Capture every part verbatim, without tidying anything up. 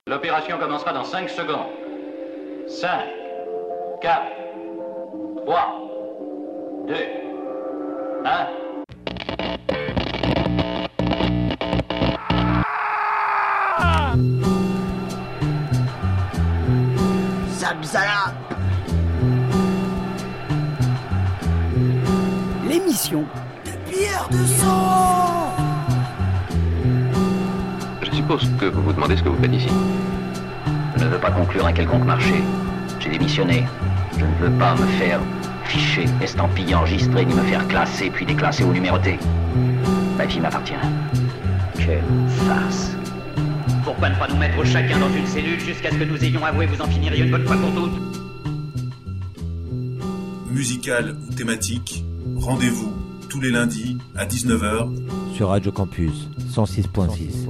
L'opération commencera dans cinq secondes. cinq, quatre, trois, deux, un. Zabzala. L'émission de Pierre de Sang. Je suppose que vous vous demandez ce que vous faites ici. Je ne veux pas conclure un quelconque marché. J'ai démissionné. Je ne veux pas me faire ficher, estampiller, enregistrer, ni me faire classer, puis déclasser ou numéroter. Ma vie m'appartient. Quelle farce. Pourquoi ne pas nous mettre chacun dans une cellule jusqu'à ce que nous ayons avoué vous en finiriez une bonne fois pour toutes? Musical ou thématique, rendez-vous tous les lundis à dix-neuf heures sur Radio Campus cent six point six.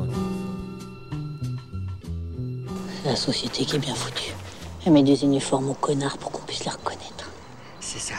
C'est la société qui est bien foutue. Elle met des uniformes aux connards pour qu'on puisse les reconnaître. C'est ça.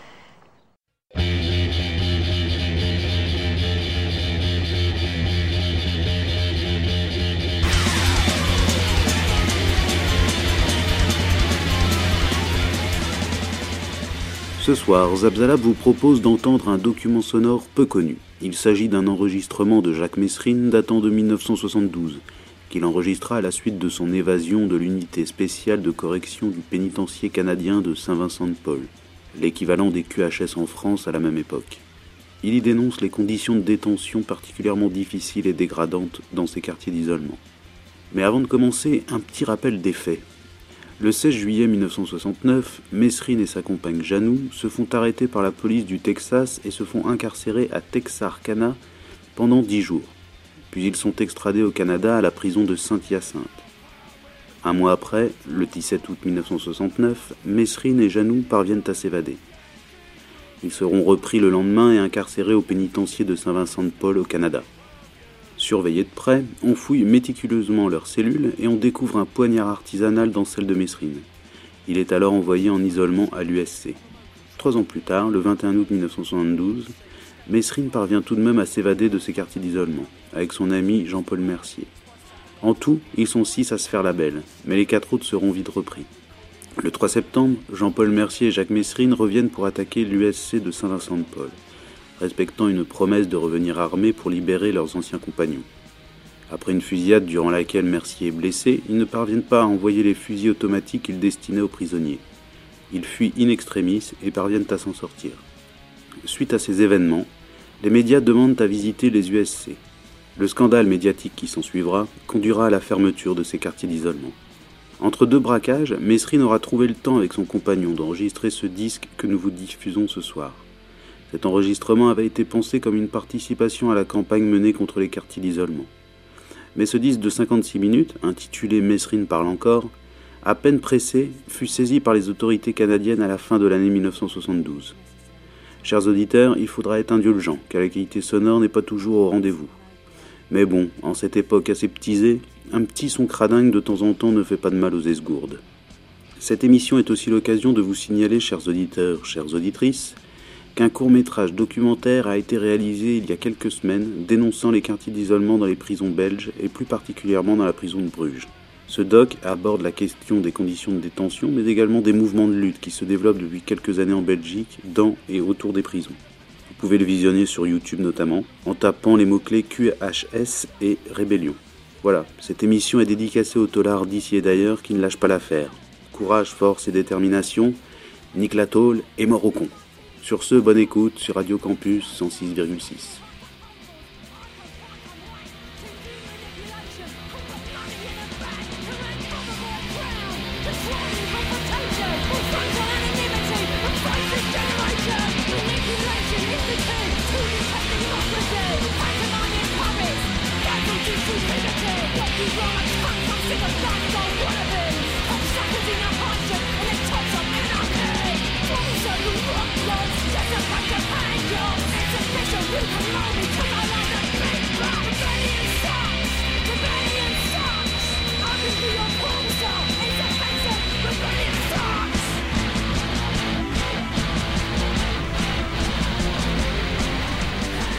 Ce soir, Zabzala vous propose d'entendre un document sonore peu connu. Il s'agit d'un enregistrement de Jacques Messrine datant de mille neuf cent soixante-douze, qu'il enregistra à la suite de son évasion de l'unité spéciale de correction du pénitencier canadien de Saint-Vincent-de-Paul, l'équivalent des Q H S en France à la même époque. Il y dénonce les conditions de détention particulièrement difficiles et dégradantes dans ces quartiers d'isolement. Mais avant de commencer, un petit rappel des faits. Le seize juillet mille neuf cent soixante-neuf, Messrine et sa compagne Janou se font arrêter par la police du Texas et se font incarcérer à Texarkana pendant dix jours. Puis ils sont extradés au Canada à la prison de Saint-Hyacinthe. Un mois après, le dix-sept août mille neuf cent soixante-neuf, Messrine et Janou parviennent à s'évader. Ils seront repris le lendemain et incarcérés au pénitencier de Saint-Vincent-de-Paul au Canada. Surveillés de près, on fouille méticuleusement leurs cellules et on découvre un poignard artisanal dans celle de Messrine. Il est alors envoyé en isolement à l'U S C. Trois ans plus tard, le vingt et un août mille neuf cent soixante-douze, Messrine parvient tout de même à s'évader de ses quartiers d'isolement, avec son ami Jean-Paul Mercier. En tout, ils sont six à se faire la belle, mais les quatre autres seront vite repris. Le trois septembre, Jean-Paul Mercier et Jacques Messrine reviennent pour attaquer l'U S C de Saint-Vincent-de-Paul, respectant une promesse de revenir armés pour libérer leurs anciens compagnons. Après une fusillade durant laquelle Mercier est blessé, ils ne parviennent pas à envoyer les fusils automatiques qu'ils destinaient aux prisonniers. Ils fuient in extremis et parviennent à s'en sortir. Suite à ces événements, les médias demandent à visiter les U S C. Le scandale médiatique qui s'ensuivra conduira à la fermeture de ces quartiers d'isolement. Entre deux braquages, Messrine aura trouvé le temps avec son compagnon d'enregistrer ce disque que nous vous diffusons ce soir. Cet enregistrement avait été pensé comme une participation à la campagne menée contre les quartiers d'isolement. Mais ce disque de cinquante-six minutes, intitulé « Messrine parle encore », à peine pressé, fut saisi par les autorités canadiennes à la fin de l'année mille neuf cent soixante-douze. Chers auditeurs, il faudra être indulgent, car la qualité sonore n'est pas toujours au rendez-vous. Mais bon, en cette époque aseptisée, un petit son cradingue de temps en temps ne fait pas de mal aux esgourdes. Cette émission est aussi l'occasion de vous signaler, chers auditeurs, chères auditrices, qu'un court-métrage documentaire a été réalisé il y a quelques semaines dénonçant les quartiers d'isolement dans les prisons belges et plus particulièrement dans la prison de Bruges. Ce doc aborde la question des conditions de détention mais également des mouvements de lutte qui se développent depuis quelques années en Belgique, dans et autour des prisons. Vous pouvez le visionner sur YouTube notamment en tapant les mots-clés Q H S et Rébellion. Voilà, cette émission est dédicacée aux taulards d'ici et d'ailleurs qui ne lâchent pas l'affaire. Courage, force et détermination, nique la tôle et mort au con. Sur ce, bonne écoute sur Radio Campus cent six virgule six.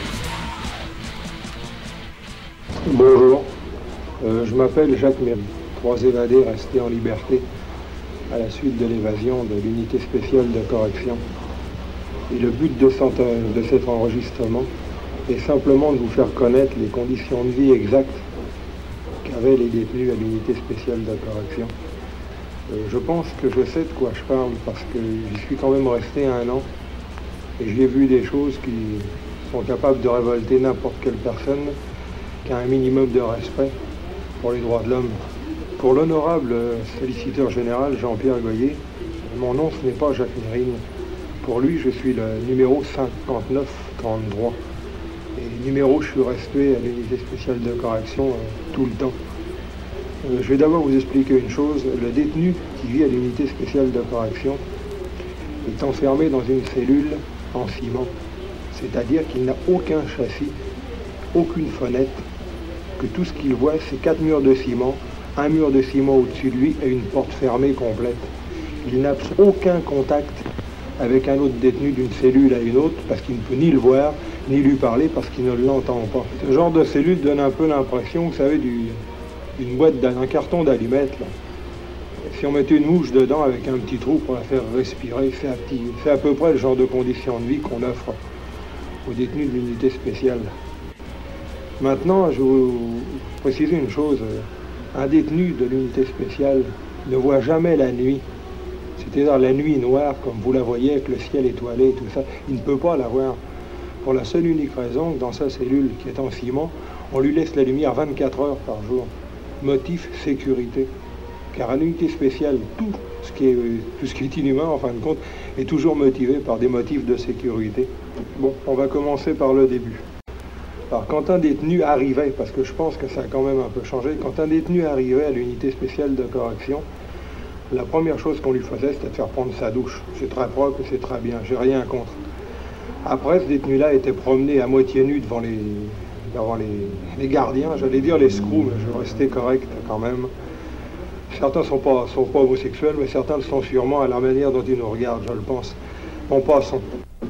Bonjour, euh, je m'appelle Jacques Méry. trois évadés restés en liberté à la suite de l'évasion de l'unité spéciale de correction. Et le but de, de cet enregistrement est simplement de vous faire connaître les conditions de vie exactes qu'avaient les détenus à l'unité spéciale de correction. Euh, je pense que je sais de quoi je parle parce que j'y suis quand même resté un an et j'y ai vu des choses qui sont capables de révolter n'importe quelle personne qui a un minimum de respect pour les droits de l'homme. Pour l'honorable solliciteur général Jean-Pierre Goyer, mon nom ce n'est pas Jacques Mérine. Pour lui, je suis le numéro cinquante-neuf trente-trois. Et numéro, je suis resté à l'unité spéciale de correction euh, tout le temps. Euh, je vais d'abord vous expliquer une chose. Le détenu qui vit à l'unité spéciale de correction est enfermé dans une cellule en ciment. C'est-à-dire qu'il n'a aucun châssis, aucune fenêtre, que tout ce qu'il voit, c'est quatre murs de ciment, un mur de ciment au-dessus de lui et une porte fermée complète. Il n'a aucun contact avec un autre détenu d'une cellule à une autre parce qu'il ne peut ni le voir, ni lui parler parce qu'il ne l'entend pas. Ce genre de cellule donne un peu l'impression, vous savez, du, d'une boîte, d'un carton d'allumettes. Là. Si on mettait une mouche dedans avec un petit trou pour la faire respirer, c'est à, petit, c'est à peu près le genre de conditions de vie qu'on offre aux détenus de l'unité spéciale. Maintenant, je vais vous préciser une chose. Un détenu de l'unité spéciale ne voit jamais la nuit. C'est-à-dire la nuit noire, comme vous la voyez, avec le ciel étoilé et tout ça. Il ne peut pas la voir. Pour la seule unique raison que dans sa cellule qui est en ciment, on lui laisse la lumière vingt-quatre heures par jour. Motif sécurité. Car à l'unité spéciale, tout ce qui est, tout ce qui est inhumain, en fin de compte, est toujours motivé par des motifs de sécurité. Bon, on va commencer par le début. Alors, quand un détenu arrivait, parce que je pense que ça a quand même un peu changé, quand un détenu arrivait à l'unité spéciale de correction, la première chose qu'on lui faisait, c'était de faire prendre sa douche. C'est très propre et c'est très bien, j'ai rien contre. Après, ce détenu-là était promené à moitié nu devant les, devant les, les gardiens, j'allais dire les screws, mais je restais correct quand même. Certains ne sont pas, sont pas homosexuels, mais certains le sont sûrement à la manière dont ils nous regardent, je le pense. Bon, passons.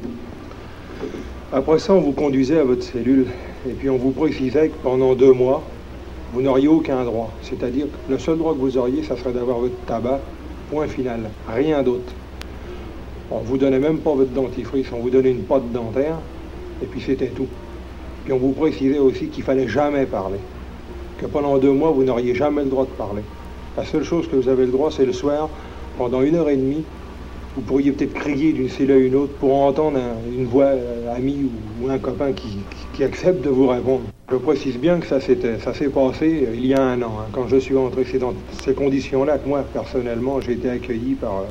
Après ça, on vous conduisait à votre cellule, et puis on vous précisait que pendant deux mois, vous n'auriez aucun droit. C'est-à-dire que le seul droit que vous auriez, ça serait d'avoir votre tabac, point final, rien d'autre. On ne vous donnait même pas votre dentifrice, on vous donnait une pâte dentaire, et puis c'était tout. Puis on vous précisait aussi qu'il ne fallait jamais parler. Que pendant deux mois, vous n'auriez jamais le droit de parler. La seule chose que vous avez le droit, c'est le soir, pendant une heure et demie, vous pourriez peut-être crier d'une cellule à une autre pour entendre un, une voix euh, amie ou, ou un copain qui, qui, qui accepte de vous répondre. Je précise bien que ça, c'était, ça s'est passé euh, il y a un an. Hein. Quand je suis entré, c'est dans ces conditions-là que moi, personnellement, j'ai été accueilli par euh,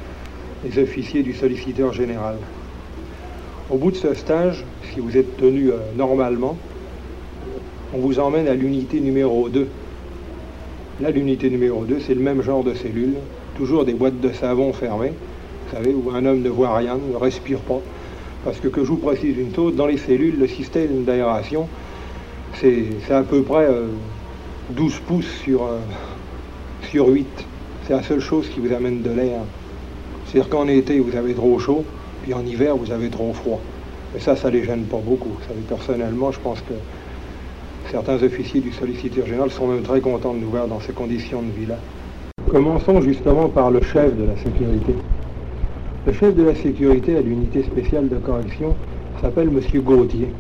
les officiers du solliciteur général. Au bout de ce stage, si vous êtes tenu euh, normalement, on vous emmène à l'unité numéro deux. Là, l'unité numéro deux, c'est le même genre de cellule, toujours des boîtes de savon fermées. Vous savez, où un homme ne voit rien, ne respire pas. Parce que, que je vous précise une chose, dans les cellules, le système d'aération, c'est, c'est à peu près euh, douze pouces sur, euh, sur huit. C'est la seule chose qui vous amène de l'air. C'est-à-dire qu'en été, vous avez trop chaud, puis en hiver, vous avez trop froid. Et ça, ça les gêne pas beaucoup. Vous savez, personnellement, je pense que certains officiers du solliciteur général sont même très contents de nous voir dans ces conditions de vie-là. Commençons justement par le chef de la sécurité. Le chef de la sécurité à l'unité spéciale de correction s'appelle M. Gauthier.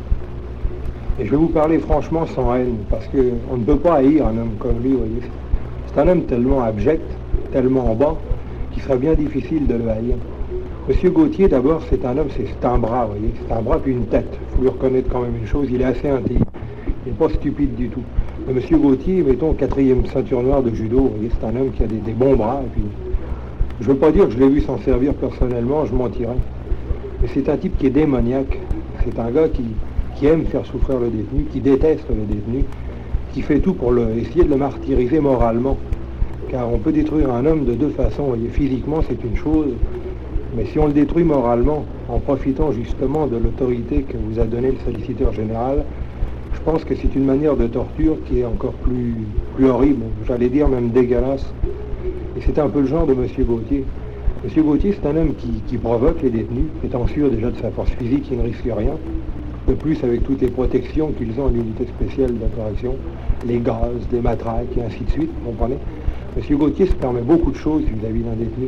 Et je vais vous parler franchement sans haine, parce qu'on ne peut pas haïr un homme comme lui, vous voyez. C'est un homme tellement abject, tellement bas, qu'il serait bien difficile de le haïr. M. Gauthier, d'abord, c'est un homme, c'est, c'est un bras, vous voyez. C'est un bras puis une tête. Il faut lui reconnaître quand même une chose, il est assez intelligent. Il n'est pas stupide du tout. Mais M. Gauthier, mettons, quatrième ceinture noire de judo, vous voyez, c'est un homme qui a des, des bons bras, et puis... Je ne veux pas dire que je l'ai vu s'en servir personnellement, je mentirais. Mais c'est un type qui est démoniaque. C'est un gars qui, qui aime faire souffrir le détenu, qui déteste le détenu, qui fait tout pour le, essayer de le martyriser moralement. Car on peut détruire un homme de deux façons. Vous voyez, physiquement, c'est une chose. Mais si on le détruit moralement, en profitant justement de l'autorité que vous a donnée le solliciteur général, je pense que c'est une manière de torture qui est encore plus, plus horrible, j'allais dire même dégueulasse. Et c'est un peu le genre de M. Gauthier. M. Gauthier, c'est un homme qui, qui provoque les détenus, étant sûr déjà de sa force physique, il ne risque rien. De plus, avec toutes les protections qu'ils ont à l'unité spéciale de correction, les gaz, les matraques et ainsi de suite, vous comprenez? M. Gauthier se permet beaucoup de choses vis-à-vis d'un détenu.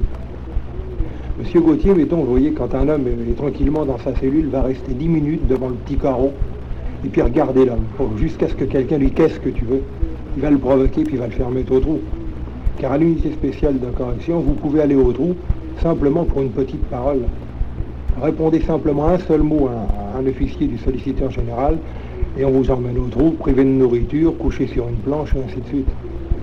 M. Gauthier, mettons, vous voyez, quand un homme est tranquillement dans sa cellule, va rester dix minutes devant le petit carreau, et puis regarder l'homme, jusqu'à ce que quelqu'un lui qu'est-ce que tu veux. Il va le provoquer, puis il va le faire mettre au trou. Car à l'unité spéciale de correction, vous pouvez aller au trou simplement pour une petite parole. Répondez simplement un seul mot à un officier du solliciteur général, et on vous emmène au trou, privé de nourriture, couché sur une planche, et ainsi de suite.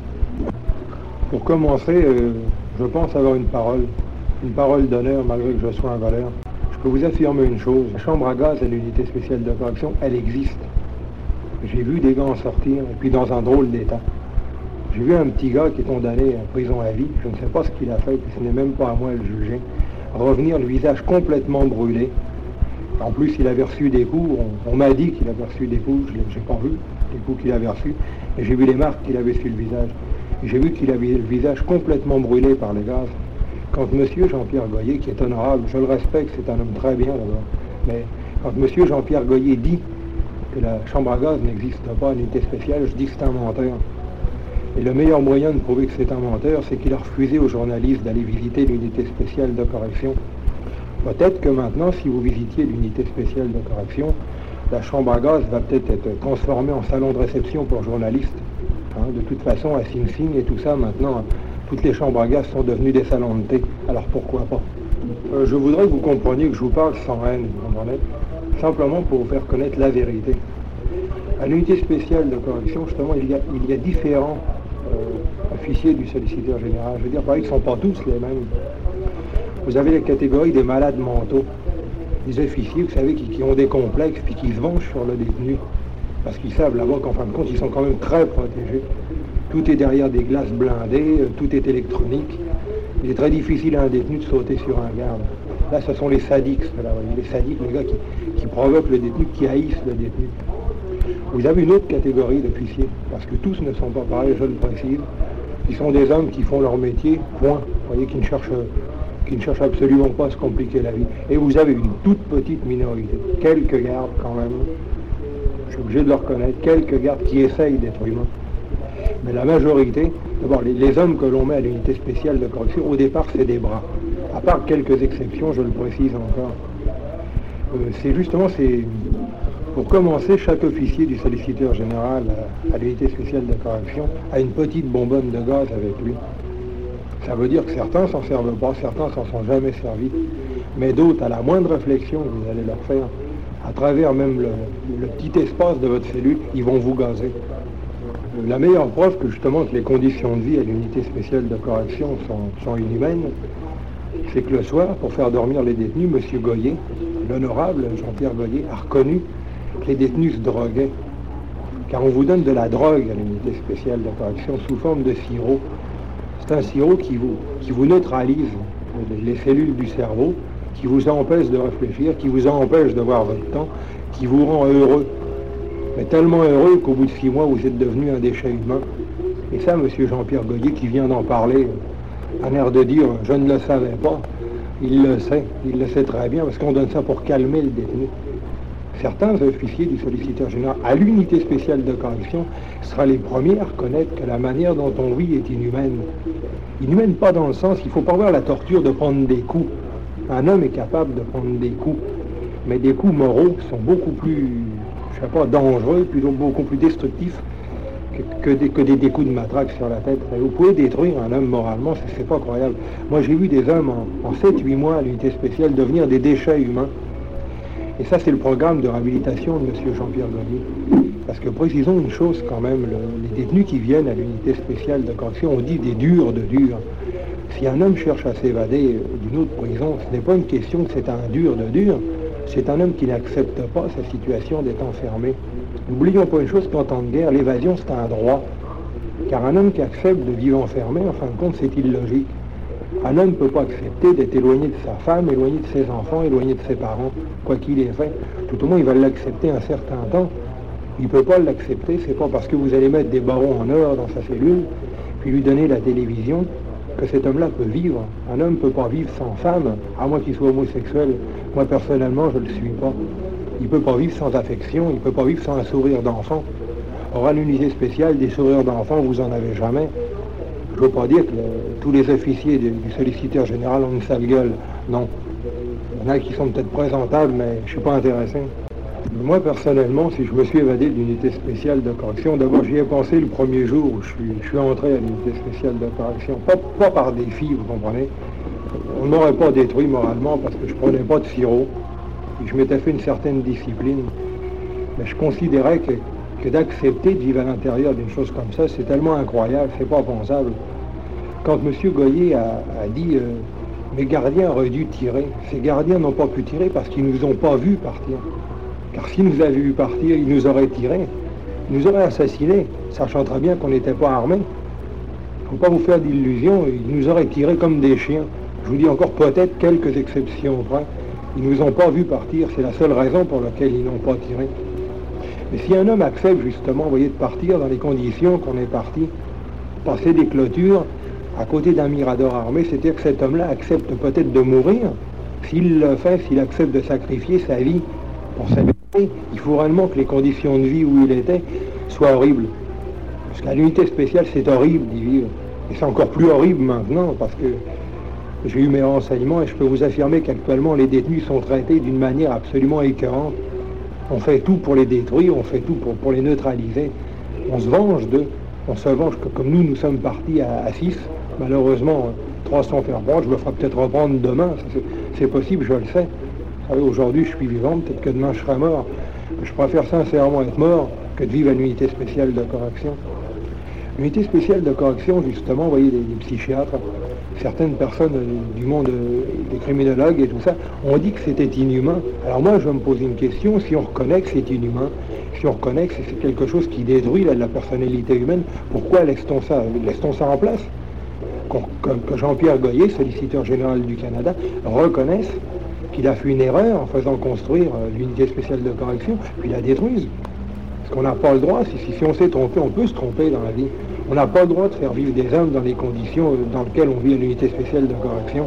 Pour commencer, euh, je pense avoir une parole, une parole d'honneur, malgré que je sois un voleur. Je peux vous affirmer une chose, la chambre à gaz à l'unité spéciale de correction, elle existe. J'ai vu des gars en sortir, et puis dans un drôle d'état. J'ai vu un petit gars qui est condamné à prison à vie, je ne sais pas ce qu'il a fait, puis ce n'est même pas à moi de le juger, revenir le visage complètement brûlé. En plus, il avait reçu des coups, on, on m'a dit qu'il avait reçu des coups, je n'ai pas vu les coups qu'il avait reçus, mais j'ai vu les marques qu'il avait sur le visage. Et j'ai vu qu'il avait le visage complètement brûlé par les gaz. Quand M. Jean-Pierre Goyer, qui est honorable, je le respecte, c'est un homme très bien d'abord, mais quand M. Jean-Pierre Goyer dit que la chambre à gaz n'existe pas à l'unité spéciale, je dis que c'est un menteur. Et le meilleur moyen de prouver que c'est un menteur, c'est qu'il a refusé aux journalistes d'aller visiter l'unité spéciale de correction. Peut-être que maintenant, si vous visitiez l'unité spéciale de correction, la chambre à gaz va peut-être être transformée en salon de réception pour journalistes. Hein, de toute façon, à Sing Sing et tout ça, maintenant, toutes les chambres à gaz sont devenues des salons de thé. Alors pourquoi pas? euh, Je voudrais que vous compreniez que je vous parle sans haine, vous comprenez? Simplement pour vous faire connaître la vérité. À l'unité spéciale de correction, justement, il y a, il y a différents euh, officiers du solliciteur général. Je veux dire, pareil, ils ne sont pas tous les mêmes. Vous avez la catégorie des malades mentaux, des officiers, vous savez, qui, qui ont des complexes, puis qui se vengent sur le détenu, parce qu'ils savent là-bas qu'en fin de compte, ils sont quand même très protégés. Tout est derrière des glaces blindées, tout est électronique. Il est très difficile à un détenu de sauter sur un garde. Là, ce sont les sadiques, là, les sadiques, les gars qui, qui provoquent le détenu, qui haïssent le détenu. Vous avez une autre catégorie d'officiers, parce que tous ne sont pas pareils, je le précise. Ils sont des hommes qui font leur métier, point. Vous voyez, qui ne cherchent, qui ne cherchent absolument pas à se compliquer la vie. Et vous avez une toute petite minorité, quelques gardes quand même, je suis obligé de le reconnaître, quelques gardes qui essayent d'être humains. Mais la majorité, d'abord, les, les hommes que l'on met à l'unité spéciale de correction, au départ, c'est des bras. À part quelques exceptions, je le précise encore. Euh, c'est justement, c'est... Pour commencer, chaque officier du solliciteur général à, à l'unité spéciale de correction a une petite bonbonne de gaz avec lui. Ça veut dire que certains s'en servent pas, certains s'en sont jamais servis, mais d'autres, à la moindre réflexion que vous allez leur faire, à travers même le, le petit espace de votre cellule, ils vont vous gazer. La meilleure preuve que justement que les conditions de vie à l'unité spéciale de correction sont, sont inhumaines, c'est que le soir, pour faire dormir les détenus, M. Goyer, l'honorable Jean-Pierre Goyer, a reconnu que les détenus se droguaient. Car on vous donne de la drogue à l'unité spéciale de correction sous forme de sirop. C'est un sirop qui vous, qui vous neutralise les cellules du cerveau, qui vous empêche de réfléchir, qui vous empêche de voir votre temps, qui vous rend heureux. Mais tellement heureux qu'au bout de six mois, vous êtes devenu un déchet humain. Et ça, M. Jean-Pierre Goyer, qui vient d'en parler, a l'air de dire « je ne le savais pas », il le sait, il le sait très bien, parce qu'on donne ça pour calmer le détenu. Certains officiers du solliciteur général à l'unité spéciale de correction sera les premiers à reconnaître que la manière dont on vit est inhumaine. Inhumaine pas dans le sens, il ne faut pas voir la torture de prendre des coups. Un homme est capable de prendre des coups, mais des coups moraux sont beaucoup plus, je sais pas, dangereux, plutôt beaucoup plus destructifs que, que, des, que des, des coups de matraque sur la tête. Et vous pouvez détruire un homme moralement, c'est pas croyable. Moi j'ai vu des hommes en, en sept huit mois à l'unité spéciale devenir des déchets humains. Et ça, c'est le programme de réhabilitation de M. Jean-Pierre Goyer. Parce que précisons une chose quand même, le, les détenus qui viennent à l'unité spéciale de correction, on dit des durs de durs. Si un homme cherche à s'évader d'une autre prison, ce n'est pas une question que c'est un dur de dur, c'est un homme qui n'accepte pas sa situation d'être enfermé. N'oublions pas une chose, qu'en temps de guerre, l'évasion c'est un droit. Car un homme qui accepte de vivre enfermé, en fin de compte, c'est illogique. Un homme ne peut pas accepter d'être éloigné de sa femme, éloigné de ses enfants, éloigné de ses parents, quoi qu'il ait fait. Tout au moins, il va l'accepter un certain temps. Il ne peut pas l'accepter, c'est pas parce que vous allez mettre des barreaux en or dans sa cellule, puis lui donner la télévision, que cet homme-là peut vivre. Un homme ne peut pas vivre sans femme, à moins qu'il soit homosexuel. Moi, personnellement, je ne le suis pas. il ne peut pas vivre sans affection, il ne peut pas vivre sans un sourire d'enfant. Or, à l'unité spéciale, des sourires d'enfant, vous n'en avez jamais. Je ne veux pas dire que le, tous les officiers du, du solliciteur général ont une sale gueule. Non. Il y en a qui sont peut-être présentables, mais je ne suis pas intéressé. Moi, personnellement, si je me suis évadé de l'unité spéciale de correction, d'abord, j'y ai pensé le premier jour où je suis, je suis entré à l'unité spéciale de correction. Pas, pas par défi, vous comprenez. On ne m'aurait pas détruit moralement parce que je ne prenais pas de sirop. Et je m'étais fait une certaine discipline. Mais je considérais que, que d'accepter de vivre à l'intérieur d'une chose comme ça, c'est tellement incroyable, c'est pas pensable. Quand M. Goyer a, a dit euh, « mes gardiens auraient dû tirer », ces gardiens n'ont pas pu tirer parce qu'ils ne nous ont pas vus partir. Car s'ils nous avaient vu partir, ils nous auraient tiré, ils nous auraient assassinés, sachant très bien qu'on n'était pas armés. Il ne faut pas vous faire d'illusions, ils nous auraient tirés comme des chiens. Je vous dis encore peut-être quelques exceptions près. Ils ne nous ont pas vus partir, c'est la seule raison pour laquelle ils n'ont pas tiré. Mais si un homme accepte justement, vous voyez, de partir dans les conditions qu'on est parti, passer des clôtures à côté d'un mirador armé, c'est-à-dire que cet homme-là accepte peut-être de mourir. S'il le fait, s'il accepte de sacrifier sa vie pour sa vie, il faut réellement que les conditions de vie où il était soient horribles. Parce qu'à l'unité spéciale, c'est horrible d'y vivre. Et c'est encore plus horrible maintenant, parce que j'ai eu mes renseignements et je peux vous affirmer qu'actuellement, les détenus sont traités d'une manière absolument écœurante. On fait tout pour les détruire, on fait tout pour, pour les neutraliser. On se venge d'eux. On se venge, comme nous, nous sommes partis à, à six. Malheureusement, trois sont faire prendre. Je me ferai peut-être reprendre demain. C'est possible, je le sais. Vous savez, aujourd'hui, je suis vivant. Peut-être que demain, je serai mort. Je préfère sincèrement être mort que de vivre à l'unité spéciale de correction. L'unité spéciale de correction, justement, vous voyez, les, les psychiatres, certaines personnes du monde des criminologues et tout ça, ont dit que c'était inhumain. Alors moi, je me pose une question, si on reconnaît que c'est inhumain, si on reconnaît que c'est quelque chose qui détruit la, la personnalité humaine, pourquoi laisse-t-on ça, laisse-t-on ça en place? Que, que Jean-Pierre Goyer, solliciteur général du Canada, reconnaisse qu'il a fait une erreur en faisant construire l'unité spéciale de correction, puis la détruise. Parce qu'on n'a pas le droit, si, si on s'est trompé, on peut se tromper dans la vie. On n'a pas le droit de faire vivre des hommes dans les conditions dans lesquelles on vit à l'unité spéciale de correction.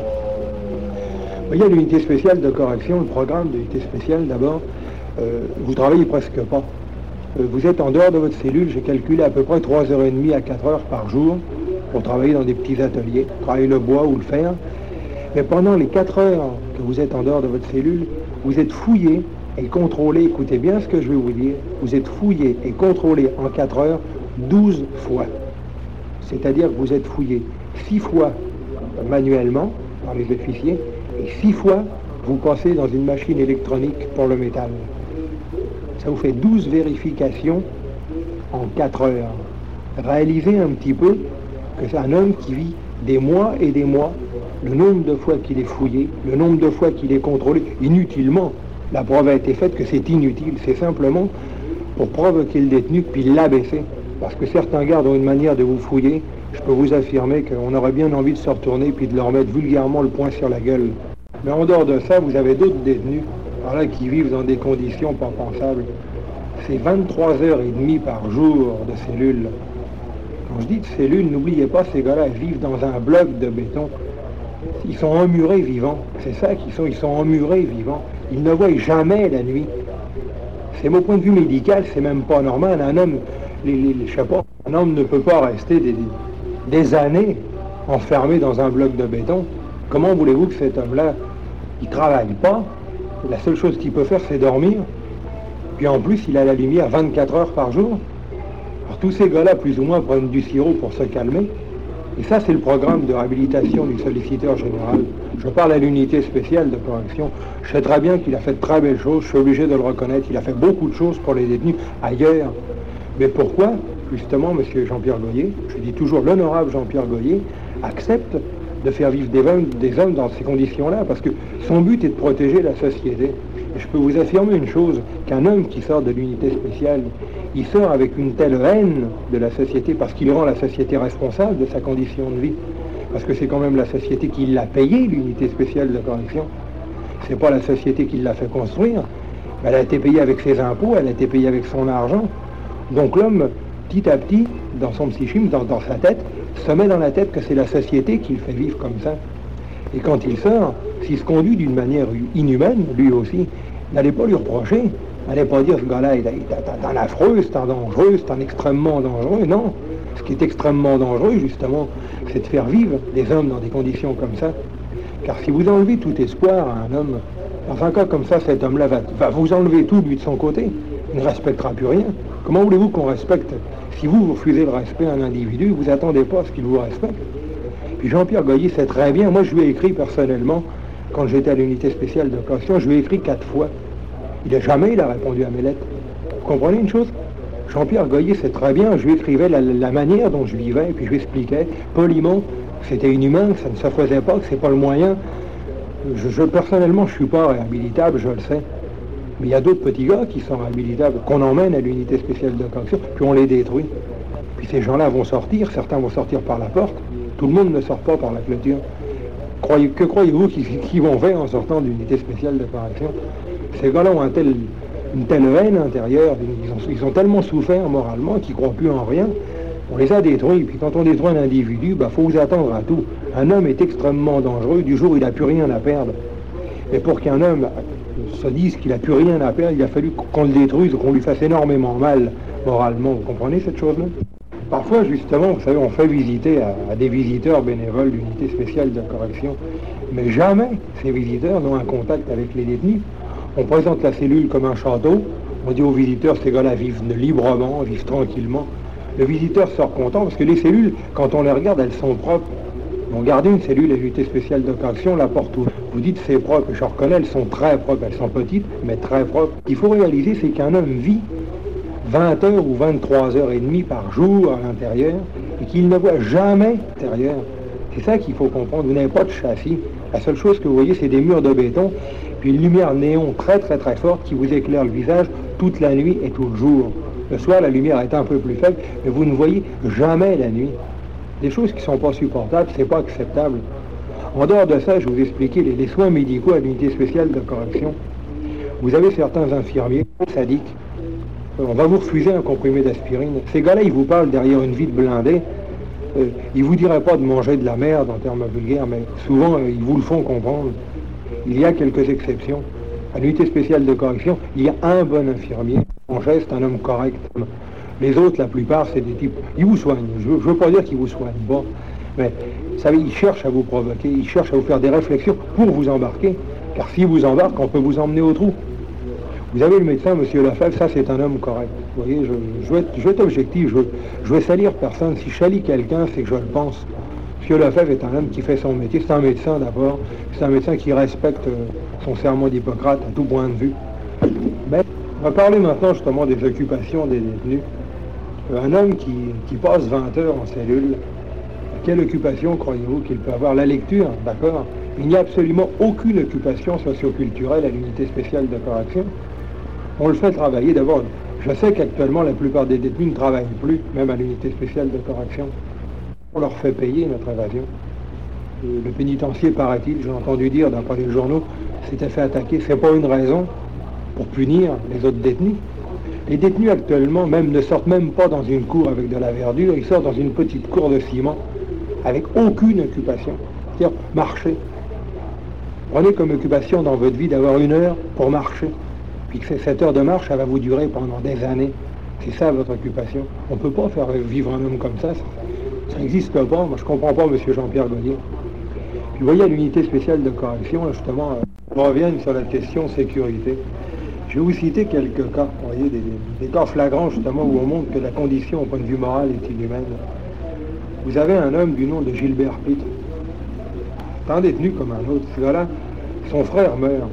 Il y a l'unité spéciale de correction, le programme de l'unité spéciale d'abord, euh, vous travaillez presque pas. Euh, vous êtes en dehors de votre cellule, j'ai calculé à peu près trois heures trente à quatre heures par jour pour travailler dans des petits ateliers, travailler le bois ou le fer. Mais pendant les quatre heures que vous êtes en dehors de votre cellule, vous êtes fouillé et contrôlé, écoutez bien ce que je vais vous dire, vous êtes fouillé et contrôlé en quatre heures douze fois. C'est-à-dire que vous êtes fouillé six fois manuellement par les officiers et six fois vous passez dans une machine électronique pour le métal. Ça vous fait douze vérifications en quatre heures. Réalisez un petit peu que c'est un homme qui vit des mois et des mois, le nombre de fois qu'il est fouillé, le nombre de fois qu'il est contrôlé, inutilement. La preuve a été faite que c'est inutile, c'est simplement pour provoquer le détenu puis l'abaisser. Parce que certains gardes ont une manière de vous fouiller, je peux vous affirmer qu'on aurait bien envie de se retourner puis de leur mettre vulgairement le poing sur la gueule. Mais en dehors de ça, vous avez d'autres détenus, par là, qui vivent dans des conditions pas pensables. C'est vingt-trois heures trente par jour de cellule. Quand je dis de cellule, n'oubliez pas, ces gars-là vivent dans un bloc de béton. Ils sont emmurés vivants. C'est ça qu'ils sont, ils sont emmurés vivants. Ils ne voient jamais la nuit. C'est mon point de vue médical, c'est même pas normal. Un homme, les, les, je sais pas, un homme ne peut pas rester des, des années enfermé dans un bloc de béton. Comment voulez-vous que cet homme-là, il travaille pas? La seule chose qu'il peut faire, c'est dormir. Puis en plus, il a la lumière vingt-quatre heures par jour. Alors tous ces gars-là, plus ou moins, prennent du sirop pour se calmer. Et ça, c'est le programme de réhabilitation du solliciteur général. Je parle à l'unité spéciale de correction. Je sais très bien qu'il a fait de très belles choses, je suis obligé de le reconnaître. Il a fait beaucoup de choses pour les détenus ailleurs. Mais pourquoi, justement, M. Jean-Pierre Goyer, je dis toujours l'honorable Jean-Pierre Goyer, accepte de faire vivre des hommes, des hommes dans ces conditions-là? Parce que son but est de protéger la société. Et je peux vous affirmer une chose, qu'un homme qui sort de l'unité spéciale, il sort avec une telle haine de la société parce qu'il rend la société responsable de sa condition de vie. Parce que c'est quand même la société qui l'a payé, l'unité spéciale de correction. C'est pas la société qui l'a fait construire. Elle a été payée avec ses impôts, elle a été payée avec son argent. Donc l'homme, petit à petit, dans son psychisme, dans, dans sa tête, se met dans la tête que c'est la société qui le fait vivre comme ça. Et quand il sort, s'il se conduit d'une manière inhumaine, lui aussi, n'allez pas lui reprocher Allez pas dire ce gars-là, il est un affreux, c'est un dangereux, c'est un extrêmement dangereux. Non. Ce qui est extrêmement dangereux, justement, c'est de faire vivre les hommes dans des conditions comme ça. Car si vous enlevez tout espoir à un homme, dans un cas comme ça, cet homme-là va, va vous enlever tout, lui, de son côté. Il ne respectera plus rien. Comment voulez-vous qu'on respecte? Si vous, vous refusez le respect à un individu, vous attendez pas à ce qu'il vous respecte. Puis Jean-Pierre Goyer sait très bien, moi je lui ai écrit personnellement, quand j'étais à l'unité spéciale de correction, je lui ai écrit quatre fois. Il n'a jamais il a répondu à mes lettres. Vous comprenez une chose? Jean-Pierre Goyer sait très bien, je lui écrivais la, la manière dont je vivais, et puis je lui expliquais poliment que c'était inhumain, que ça ne se faisait pas, que c'est pas le moyen. Je, je, personnellement, je suis pas réhabilitable, je le sais. Mais il y a d'autres petits gars qui sont réhabilitables, qu'on emmène à l'unité spéciale de correction, puis on les détruit. Puis ces gens-là vont sortir, certains vont sortir par la porte, tout le monde ne sort pas par la clôture. Croyez, que croyez-vous qu'ils, qu'ils vont faire en sortant de l'unité spéciale de correction? Ces gars-là ont un tel, une telle haine intérieure, ils ont, ils ont tellement souffert moralement qu'ils ne croient plus en rien. On les a détruits, puis quand on détruit un individu, il bah, faut vous attendre à tout. Un homme est extrêmement dangereux du jour où il n'a plus rien à perdre. Et pour qu'un homme se dise qu'il n'a plus rien à perdre, il a fallu qu'on le détruise, qu'on lui fasse énormément mal moralement. Vous comprenez cette chose-là? Parfois, justement, vous savez, on fait visiter à, à des visiteurs bénévoles d'unité spéciale de correction, mais jamais ces visiteurs n'ont un contact avec les détenus. On présente la cellule comme un château, on dit aux visiteurs, ces gars-là vivent librement, vivent tranquillement. Le visiteur sort content parce que les cellules, quand on les regarde, elles sont propres. On garde une cellule à l'unité spéciale de correction, la porte ouverte. Vous dites c'est propre, je reconnais, elles sont très propres, elles sont petites, mais très propres. Ce qu'il faut réaliser, c'est qu'un homme vit vingt heures ou vingt-trois heures et demie par jour à l'intérieur et qu'il ne voit jamais l'intérieur. C'est ça qu'il faut comprendre, vous n'avez pas de châssis. La seule chose que vous voyez, c'est des murs de béton, puis une lumière néon très très très forte qui vous éclaire le visage toute la nuit et tout le jour. Le soir, la lumière est un peu plus faible, mais vous ne voyez jamais la nuit. Des choses qui ne sont pas supportables, c'est pas acceptable. En dehors de ça, je vais vous expliquer les, les soins médicaux à l'unité spéciale de correction. Vous avez certains infirmiers sadiques. On va vous refuser un comprimé d'aspirine. Ces gars-là, ils vous parlent derrière une vitre blindée. Euh, ils vous diraient pas de manger de la merde en termes vulgaires, mais souvent, euh, ils vous le font comprendre. Il y a quelques exceptions. À l'unité spéciale de correction, il y a un bon infirmier. En geste, un homme correct. Les autres, la plupart, c'est des types... Ils vous soignent. Je ne veux pas dire qu'ils vous soignent pas. Mais, vous savez, ils cherchent à vous provoquer. Ils cherchent à vous faire des réflexions pour vous embarquer. Car s'ils vous embarquent, on peut vous emmener au trou. Vous avez le médecin, monsieur Lefebvre, ça c'est un homme correct. Vous voyez, je, je, vais, être, je vais être objectif. Je, je vais salir personne. Si je salis quelqu'un, c'est que je le pense. Monsieur Lefebvre est un homme qui fait son métier. C'est un médecin d'abord. C'est un médecin qui respecte son serment d'Hippocrate à tout point de vue. Mais on va parler maintenant justement des occupations des détenus. Un homme qui, qui passe vingt heures en cellule, quelle occupation croyez-vous qu'il peut avoir? La lecture, d'accord? Il n'y a absolument aucune occupation socioculturelle à l'unité spéciale de correction. On le fait travailler d'abord. Je sais qu'actuellement la plupart des détenus ne travaillent plus, même à l'unité spéciale de correction. On leur fait payer notre évasion. Le pénitencier, paraît-il, j'ai entendu dire d'après les journaux, s'était fait attaquer. C'est pas une raison pour punir les autres détenus. Les détenus actuellement même ne sortent même pas dans une cour avec de la verdure, ils sortent dans une petite cour de ciment avec aucune occupation, c'est-à-dire marcher. Prenez comme occupation dans votre vie d'avoir une heure pour marcher, puis que cette heure de marche, ça va vous durer pendant des années. C'est ça votre occupation. On ne peut pas faire vivre un homme comme ça, ça n'existe pas. Moi je ne comprends pas M. Jean-Pierre Goyer. Puis vous voyez à l'unité spéciale de correction, justement, on revient sur la question sécurité. Je vais vous citer quelques cas, vous voyez, des, des cas flagrants justement où on montre que la condition au point de vue moral est inhumaine. Vous avez un homme du nom de Gilbert Pitre, un détenu comme un autre. Ce gars-là, son frère meurt.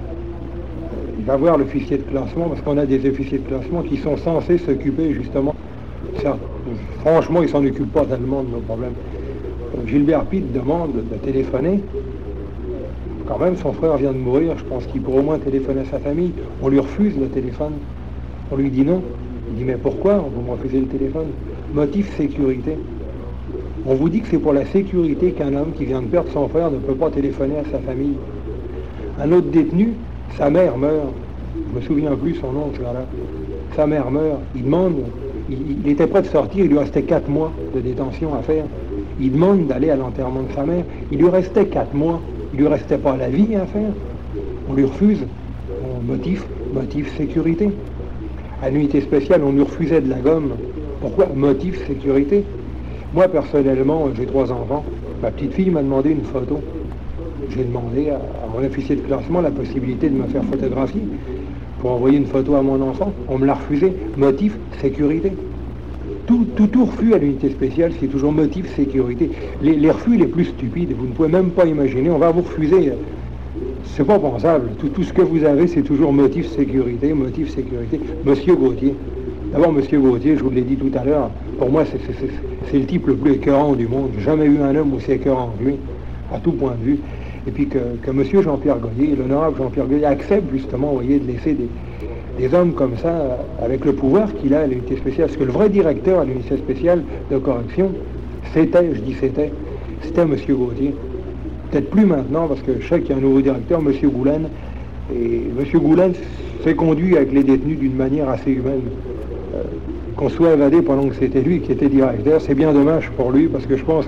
Il va voir l'officier de classement parce qu'on a des officiers de classement qui sont censés s'occuper justement. Ça, franchement, ils s'en occupent pas tellement de nos problèmes. Gilbert Pitre demande de téléphoner. Quand même, son frère vient de mourir, je pense qu'il pourrait au moins téléphoner à sa famille. On lui refuse le téléphone. On lui dit non. Il dit, mais pourquoi vous me refusez le téléphone? Motif sécurité. On vous dit que c'est pour la sécurité qu'un homme qui vient de perdre son frère ne peut pas téléphoner à sa famille. Un autre détenu, sa mère meurt. Je me souviens plus son nom, ce gars-là. Sa mère meurt. Il demande, il, il était prêt de sortir, il lui restait quatre mois de détention à faire. Il demande d'aller à l'enterrement de sa mère. Il lui restait quatre mois. Il lui restait pas la vie à faire. On lui refuse. Au motif Motif sécurité. À l'unité spéciale, on nous refusait de la gomme. Pourquoi? Motif sécurité. Moi, personnellement, j'ai trois enfants. Ma petite fille m'a demandé une photo. J'ai demandé à, à mon officier de classement la possibilité de me faire photographier pour envoyer une photo à mon enfant. On me l'a refusé. Motif sécurité. Tout, tout, tout refus à l'unité spéciale, c'est toujours motif sécurité. Les, les refus les plus stupides, vous ne pouvez même pas imaginer, on va vous refuser. C'est pas pensable. Tout, tout ce que vous avez, c'est toujours motif sécurité, motif sécurité. Monsieur Gauthier. D'abord, Monsieur Gauthier, je vous l'ai dit tout à l'heure, pour moi, c'est, c'est, c'est, c'est le type le plus écœurant du monde. J'ai jamais eu un homme aussi écœurant que lui, à tout point de vue. Et puis que, que Monsieur Jean-Pierre Goyer, l'honorable Jean-Pierre Goyer, accepte justement, vous voyez, de laisser des, des hommes comme ça, avec le pouvoir qu'il a à l'unité spéciale. Parce que le vrai directeur à l'unité spéciale de correction, c'était, je dis c'était, c'était Monsieur Gauthier. Peut-être plus maintenant, parce que je sais qu'il y a un nouveau directeur, M. Goulaine, et M. Goulaine s'est conduit avec les détenus d'une manière assez humaine. Euh, qu'on soit évadé pendant que c'était lui qui était directeur, c'est bien dommage pour lui, parce que je pense que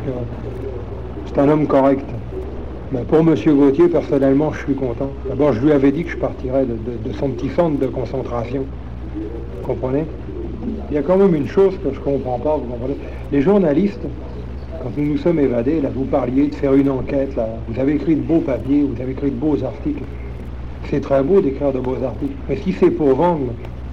c'est un homme correct. Mais pour M. Gauthier, personnellement, je suis content. D'abord, je lui avais dit que je partirais de, de, de son petit centre de concentration. Vous comprenez? Il y a quand même une chose que je ne comprends pas, vous comprenez? Les journalistes, quand nous nous sommes évadés, là, vous parliez de faire une enquête, là, vous avez écrit de beaux papiers, vous avez écrit de beaux articles. C'est très beau d'écrire de beaux articles, mais si c'est pour vendre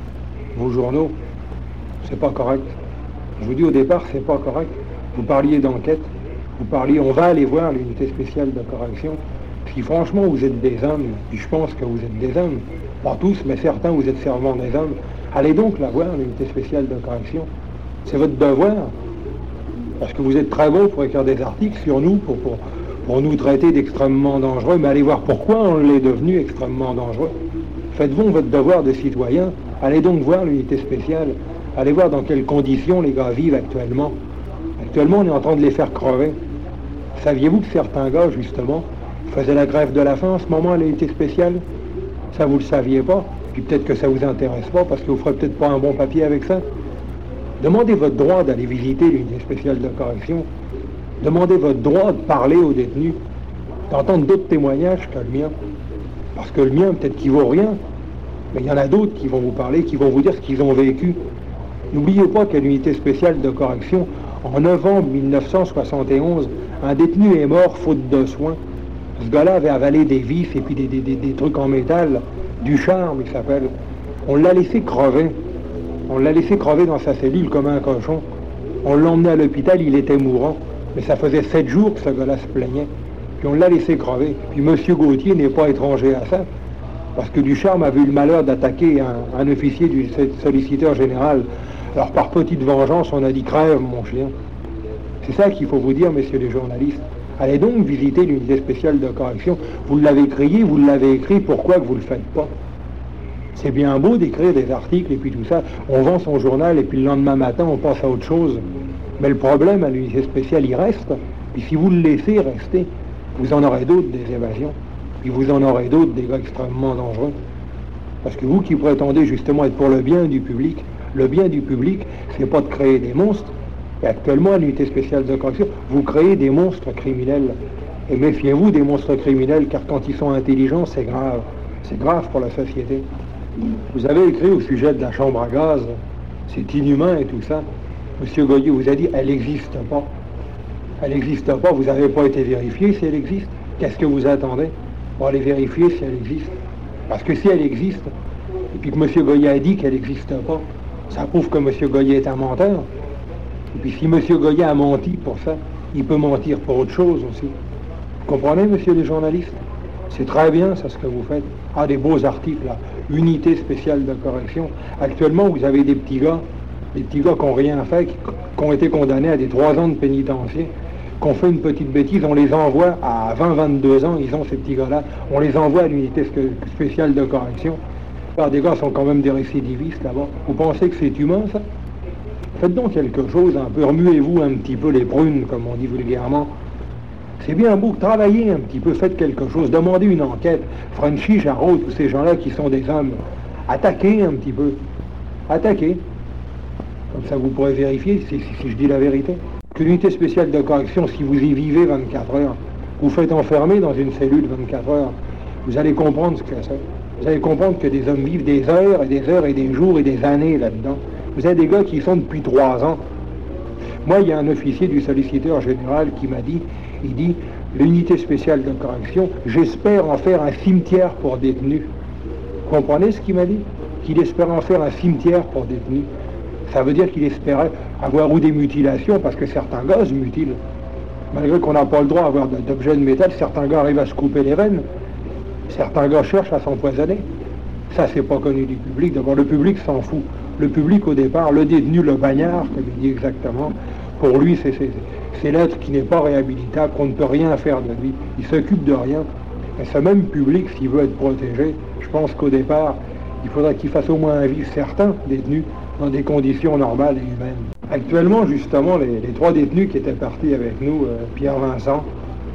vos journaux, c'est pas correct. Je vous dis au départ, c'est pas correct. Vous parliez d'enquête, vous parliez, on va aller voir l'unité spéciale de correction. Si franchement vous êtes des hommes, puis je pense que vous êtes des hommes, pas tous, mais certains vous êtes fervents des hommes, allez donc la voir, l'unité spéciale de correction. C'est votre devoir. Parce que vous êtes très bon pour écrire des articles sur nous, pour, pour, pour nous traiter d'extrêmement dangereux, mais allez voir pourquoi on l'est devenu extrêmement dangereux. Faites-vous votre devoir de citoyen, allez donc voir l'unité spéciale, allez voir dans quelles conditions les gars vivent actuellement. Actuellement, on est en train de les faire crever. Saviez-vous que certains gars, justement, faisaient la grève de la faim en ce moment à l'unité spéciale? Ça, vous le saviez pas, puis peut-être que ça vous intéresse pas, parce que vous ferez peut-être pas un bon papier avec ça. Demandez votre droit d'aller visiter l'unité spéciale de correction. Demandez votre droit de parler aux détenus, d'entendre d'autres témoignages que le mien. Parce que le mien, peut-être qu'il vaut rien, mais il y en a d'autres qui vont vous parler, qui vont vous dire ce qu'ils ont vécu. N'oubliez pas qu'à l'unité spéciale de correction, en novembre mille neuf cent soixante et onze, un détenu est mort faute de soins. Ce gars-là avait avalé des vis et puis des, des, des, des trucs en métal, du charme, il s'appelle. On l'a laissé crever. On l'a laissé crever dans sa cellule comme un cochon. On l'a emmené à l'hôpital, il était mourant. Mais ça faisait sept jours que ce gars-là se plaignait. Puis on l'a laissé crever. Puis M. Gauthier n'est pas étranger à ça. Parce que Ducharme avait eu le malheur d'attaquer un, un officier du solliciteur général. Alors par petite vengeance, on a dit « crève, mon chien ». C'est ça qu'il faut vous dire, messieurs les journalistes. Allez donc visiter l'unité spéciale de correction. Vous l'avez crié, vous l'avez écrit, pourquoi que vous ne le faites pas? C'est bien beau d'écrire des articles et puis tout ça. On vend son journal et puis le lendemain matin, on passe à autre chose. Mais le problème à l'unité spéciale, il reste. Puis si vous le laissez rester, vous en aurez d'autres des évasions. Puis vous en aurez d'autres des gars extrêmement dangereux. Parce que vous qui prétendez justement être pour le bien du public, le bien du public, c'est pas de créer des monstres. Et actuellement, à l'unité spéciale de correction, vous créez des monstres criminels. Et méfiez-vous des monstres criminels, car quand ils sont intelligents, c'est grave. C'est grave pour la société. Vous avez écrit au sujet de la chambre à gaz, c'est inhumain et tout ça. Monsieur Goyer vous a dit, elle n'existe pas. Elle n'existe pas, vous n'avez pas été vérifié si elle existe. Qu'est-ce que vous attendez pour aller vérifier si elle existe? Parce que si elle existe, et puis que M. Goyer a dit qu'elle n'existe pas, ça prouve que M. Goyer est un menteur. Et puis si M. Goyer a menti pour ça, il peut mentir pour autre chose aussi. Vous comprenez, messieurs les journalistes? C'est très bien, ça, ce que vous faites. Ah, des beaux articles, là. Unité spéciale de correction. Actuellement, vous avez des petits gars, des petits gars qui n'ont rien fait, qui, qui ont été condamnés à des trois ans de pénitencier, qui ont fait une petite bêtise, on les envoie à vingt vingt-deux ans, ils ont ces petits gars-là, on les envoie à l'unité spéciale de correction. Alors, des gars sont quand même des récidivistes, là-bas. Vous pensez que c'est humain, ça? Faites donc quelque chose, un peu, remuez-vous un petit peu les prunes, comme on dit vulgairement. C'est bien beau, travaillez un petit peu, faites quelque chose, demandez une enquête. Frenchy, Jarreau, tous ces gens-là qui sont des hommes, attaquez un petit peu. Attaquez. Comme ça, vous pourrez vérifier si, si, si je dis la vérité. Que l'unité spéciale de correction, si vous y vivez vingt-quatre heures, vous faites enfermer dans une cellule vingt-quatre heures, vous allez comprendre ce que c'est. Vous allez comprendre que des hommes vivent des heures et des heures et des jours et des années là-dedans. Vous avez des gars qui y sont depuis trois ans. Moi, il y a un officier du solliciteur général qui m'a dit, il dit, l'unité spéciale de correction, j'espère en faire un cimetière pour détenus. Vous comprenez ce qu'il m'a dit? Qu'il espérait en faire un cimetière pour détenus. Ça veut dire qu'il espérait avoir ou des mutilations, parce que certains gars se mutilent. Malgré qu'on n'a pas le droit d'avoir d'objets de métal, certains gars arrivent à se couper les veines. Certains gars cherchent à s'empoisonner. Ça, c'est pas connu du public. D'abord, le public s'en fout. Le public, au départ, le détenu, le bagnard, comme il dit exactement, pour lui, c'est, c'est, c'est l'être qui n'est pas réhabilitable, qu'on ne peut rien faire de lui. Il s'occupe de rien. Et ce même public, s'il veut être protégé, je pense qu'au départ, il faudrait qu'il fasse au moins un vivre certains détenus dans des conditions normales et humaines. Actuellement, justement, les, les trois détenus qui étaient partis avec nous, euh, Pierre Vincent,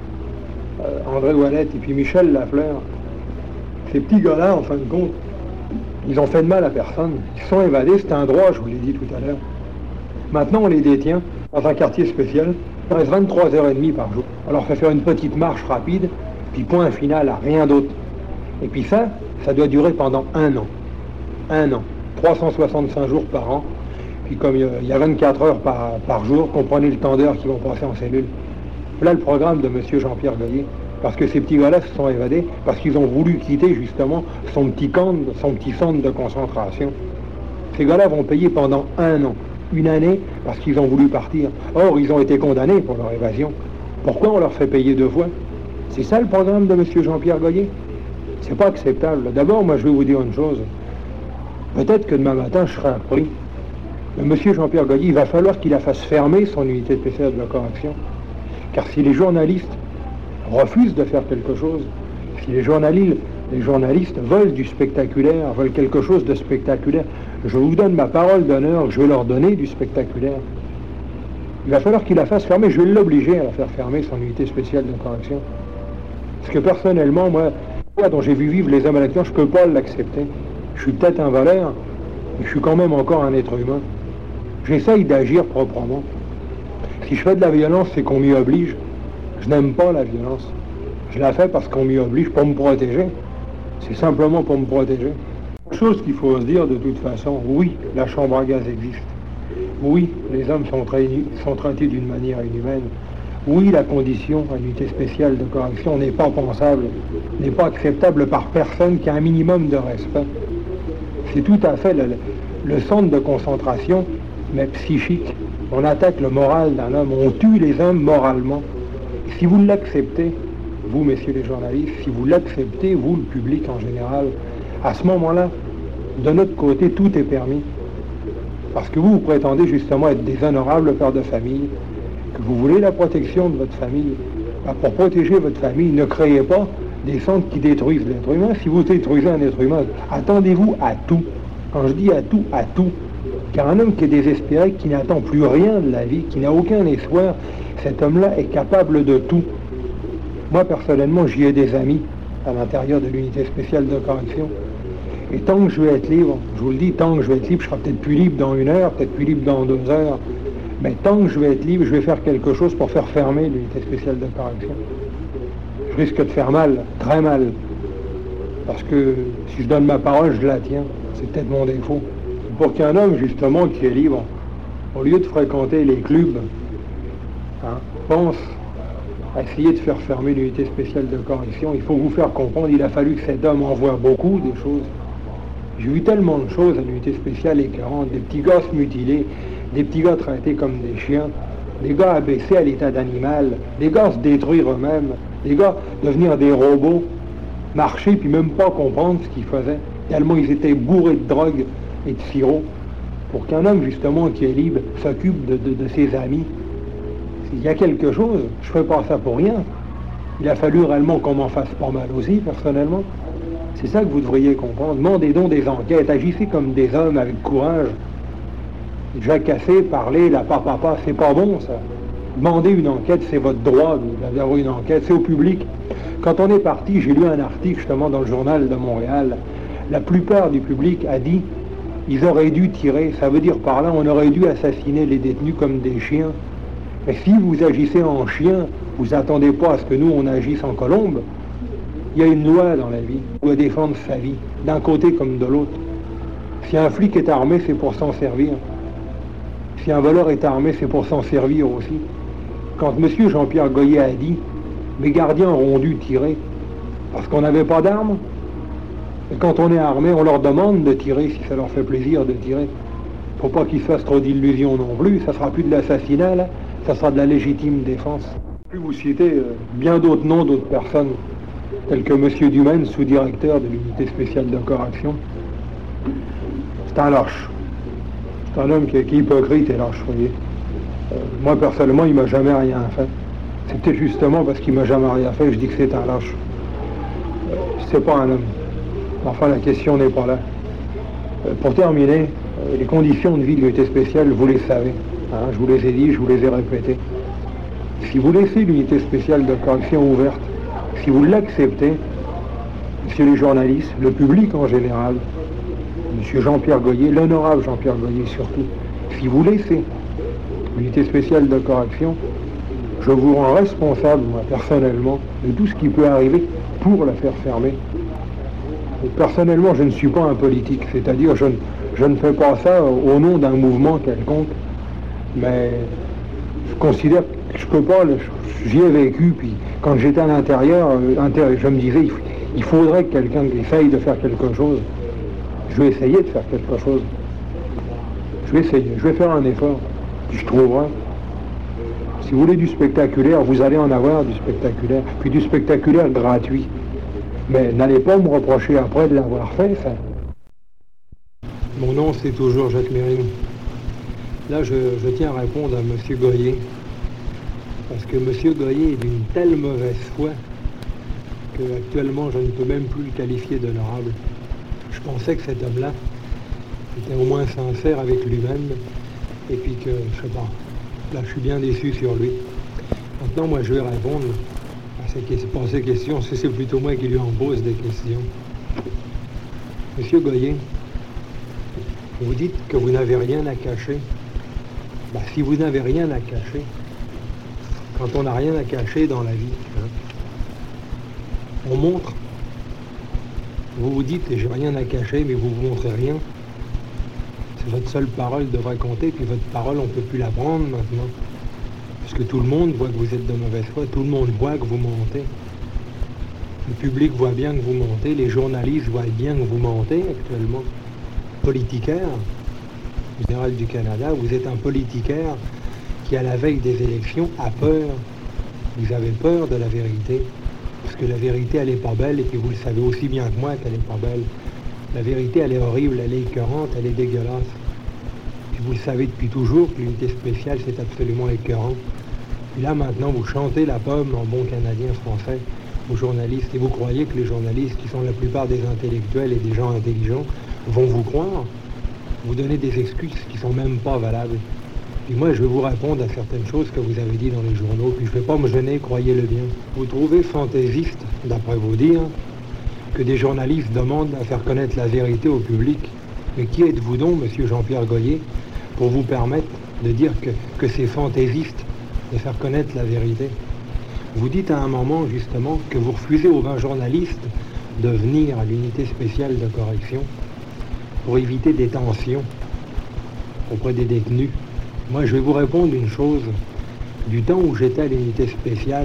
euh, André Ouellette et puis Michel Lafleur, ces petits gars-là, en fin de compte, ils ont fait de mal à personne. Ils sont évadés, c'est un droit, je vous l'ai dit tout à l'heure. Maintenant, on les détient dans un quartier spécial. Il reste vingt-trois heures trente par jour. On leur fait faire une petite marche rapide, puis point final à rien d'autre. Et puis ça, ça doit durer pendant un an. Un an. trois cent soixante-cinq jours par an. Puis comme il y a vingt-quatre heures par, par jour, comprenez le temps d'heures qu'ils vont passer en cellule. Voilà le programme de M. Jean-Pierre Goyer. Parce que ces petits gars-là se sont évadés, parce qu'ils ont voulu quitter justement son petit camp, son petit centre de concentration. Ces gars-là vont payer pendant un an, une année, parce qu'ils ont voulu partir. Or, ils ont été condamnés pour leur évasion. Pourquoi on leur fait payer deux fois? C'est ça le programme de M. Jean-Pierre Goyer? C'est pas acceptable. D'abord, moi je vais vous dire une chose. Peut-être que demain matin, je serai appris. Le M. Jean-Pierre Goyer, il va falloir qu'il la fasse fermer son unité spéciale de correction. Car si les journalistes refusent de faire quelque chose, si les journalistes, les journalistes veulent du spectaculaire, veulent quelque chose de spectaculaire, je vous donne ma parole d'honneur que je vais leur donner du spectaculaire. Il va falloir qu'il la fasse fermer, je vais l'obliger à la faire fermer, son unité spéciale de correction. Parce que personnellement, moi, dont j'ai vu vivre les hommes à l'action, je ne peux pas l'accepter. Je suis peut-être un voleur, mais je suis quand même encore un être humain. J'essaye d'agir proprement. Si je fais de la violence, c'est qu'on m'y oblige. Je n'aime pas la violence. Je la fais parce qu'on m'y oblige pour me protéger. C'est simplement pour me protéger. Chose qu'il faut se dire de toute façon, oui, la chambre à gaz existe. Oui, les hommes sont, tra- sont traités d'une manière inhumaine. Oui, la condition à l'unité spéciale de correction n'est pas pensable, n'est pas acceptable par personne qui a un minimum de respect. C'est tout à fait le, le centre de concentration, mais psychique. On attaque le moral d'un homme, on tue les hommes moralement. Si vous l'acceptez, vous, messieurs les journalistes, si vous l'acceptez, vous, le public en général, à ce moment-là, de notre côté, tout est permis. Parce que vous, vous prétendez justement être des honorables pères de famille, que vous voulez la protection de votre famille. Ben, pour protéger votre famille, ne créez pas des centres qui détruisent l'être humain. Si vous détruisez un être humain, attendez-vous à tout. Quand je dis à tout, à tout. Car un homme qui est désespéré, qui n'attend plus rien de la vie, qui n'a aucun espoir, cet homme-là est capable de tout. Moi, personnellement, j'y ai des amis à l'intérieur de l'unité spéciale de correction. Et tant que je vais être libre, je vous le dis, tant que je vais être libre, je serai peut-être plus libre dans une heure, peut-être plus libre dans deux heures, mais tant que je vais être libre, je vais faire quelque chose pour faire fermer l'unité spéciale de correction. Je risque de faire mal, très mal, parce que si je donne ma parole, je la tiens. C'est peut-être mon défaut. Pour qu'un homme, justement, qui est libre, au lieu de fréquenter les clubs, hein, pense à essayer de faire fermer l'unité spéciale de correction, il faut vous faire comprendre, il a fallu que cet homme envoie beaucoup de choses. J'ai vu tellement de choses à l'unité spéciale écœurantes, des petits gars se mutiler, des petits gars traités comme des chiens, des gars abaissés à l'état d'animal, des gars se détruire eux-mêmes, des gars devenir des robots, marcher puis même pas comprendre ce qu'ils faisaient, tellement ils étaient bourrés de drogue et de sirop. Pour qu'un homme justement qui est libre s'occupe de, de, de ses amis, s'il y a quelque chose, je fais pas ça pour rien. Il a fallu réellement qu'on m'en fasse pas mal aussi, personnellement. C'est ça que vous devriez comprendre. Demandez donc des enquêtes, agissez comme des hommes avec courage. Jacasser, parler, la papa, c'est pas bon ça. Demandez une enquête, c'est votre droit d'avoir une enquête, c'est au public. Quand on est parti, j'ai lu un article justement dans le journal de Montréal. La plupart du public a dit ils auraient dû tirer, ça veut dire par là on aurait dû assassiner les détenus comme des chiens. Mais si vous agissez en chien, vous attendez pas à ce que nous on agisse en colombe. Il y a une loi dans la vie, on doit défendre sa vie, d'un côté comme de l'autre. Si un flic est armé, c'est pour s'en servir. Si un voleur est armé, c'est pour s'en servir aussi. Quand M. Jean-Pierre Goyer a dit « Mes gardiens auront dû tirer parce qu'on n'avait pas d'armes », et quand on est armé, on leur demande de tirer si ça leur fait plaisir de tirer. Faut pas qu'ils fassent trop d'illusions non plus, ça sera plus de l'assassinat là, ça sera de la légitime défense. Puis vous citez euh, bien d'autres noms d'autres personnes, tels que M. Dumaine, sous-directeur de l'unité spéciale de correction. C'est un lâche. C'est un homme qui est, qui est hypocrite et lâche, vous voyez. Euh, moi, personnellement, il m'a jamais rien fait. C'est peut-être justement parce qu'il m'a jamais rien fait que je dis que c'est un lâche. Euh, c'est pas un homme. Enfin, la question n'est pas là. Euh, pour terminer, euh, les conditions de vie de l'unité spéciale, vous les savez. Hein, je vous les ai dit, je vous les ai répétées. Si vous laissez l'unité spéciale de correction ouverte, si vous l'acceptez, messieurs les journalistes, le public en général, monsieur Jean-Pierre Goyer, l'honorable Jean-Pierre Goyer surtout, si vous laissez l'unité spéciale de correction, je vous rends responsable, moi, personnellement, de tout ce qui peut arriver pour la faire fermer. Et personnellement, je ne suis pas un politique, c'est-à-dire je, je ne fais pas ça au nom d'un mouvement quelconque, mais je considère que je peux pas, j'y ai vécu, puis quand j'étais à l'intérieur, je me disais, il faudrait que quelqu'un essaye de faire quelque chose. Je vais essayer de faire quelque chose. Je vais essayer, je vais faire un effort, puis je trouverai. Si vous voulez du spectaculaire, vous allez en avoir du spectaculaire, puis du spectaculaire gratuit. Mais n'allez pas me reprocher après de l'avoir fait, ça. Mon nom, c'est toujours Jacques Mérine. Là, je, je tiens à répondre à M. Goyer. Parce que M. Goyer est d'une telle mauvaise foi que actuellement, je ne peux même plus le qualifier d'honorable. Je pensais que cet homme-là était au moins sincère avec lui-même, et puis que, je sais pas, là, je suis bien déçu sur lui. Maintenant, moi, je vais répondre à ces, pas ces questions, c'est plutôt moi qui lui en pose des questions. Monsieur Goyer, vous dites que vous n'avez rien à cacher. Ben, si vous n'avez rien à cacher, quand on n'a rien à cacher dans la vie, hein, on montre. Vous vous dites, j'ai rien à cacher, mais vous vous montrez rien. C'est votre seule parole devrait compter, puis votre parole, on ne peut plus la prendre maintenant. Parce que tout le monde voit que vous êtes de mauvaise foi, tout le monde voit que vous mentez. Le public voit bien que vous mentez, les journalistes voient bien que vous mentez actuellement. Politicaire, général du Canada, vous êtes un politicaire qui, à la veille des élections, a peur. Vous avez peur de la vérité. Parce que la vérité, elle n'est pas belle, et puis vous le savez aussi bien que moi qu'elle n'est pas belle. La vérité, elle est horrible, elle est écœurante, elle est dégueulasse. Puis vous le savez depuis toujours que l'unité spéciale, c'est absolument écœurant. Puis là, maintenant, vous chantez la pomme en bon canadien français aux journalistes, et vous croyez que les journalistes, qui sont la plupart des intellectuels et des gens intelligents, vont vous croire. Vous donnez des excuses qui sont même pas valables. Puis moi, je vais vous répondre à certaines choses que vous avez dit dans les journaux, puis je ne vais pas me gêner, croyez-le bien. Vous trouvez fantaisiste, d'après vous dire, que des journalistes demandent à faire connaître la vérité au public. Mais qui êtes-vous donc, monsieur Jean-Pierre Goyer, pour vous permettre de dire que, que c'est fantaisiste de faire connaître la vérité? Vous dites à un moment, justement, que vous refusez aux vingt journalistes de venir à l'unité spéciale de correction pour éviter des tensions auprès des détenus. Moi, je vais vous répondre une chose. Du temps où j'étais à l'unité spéciale,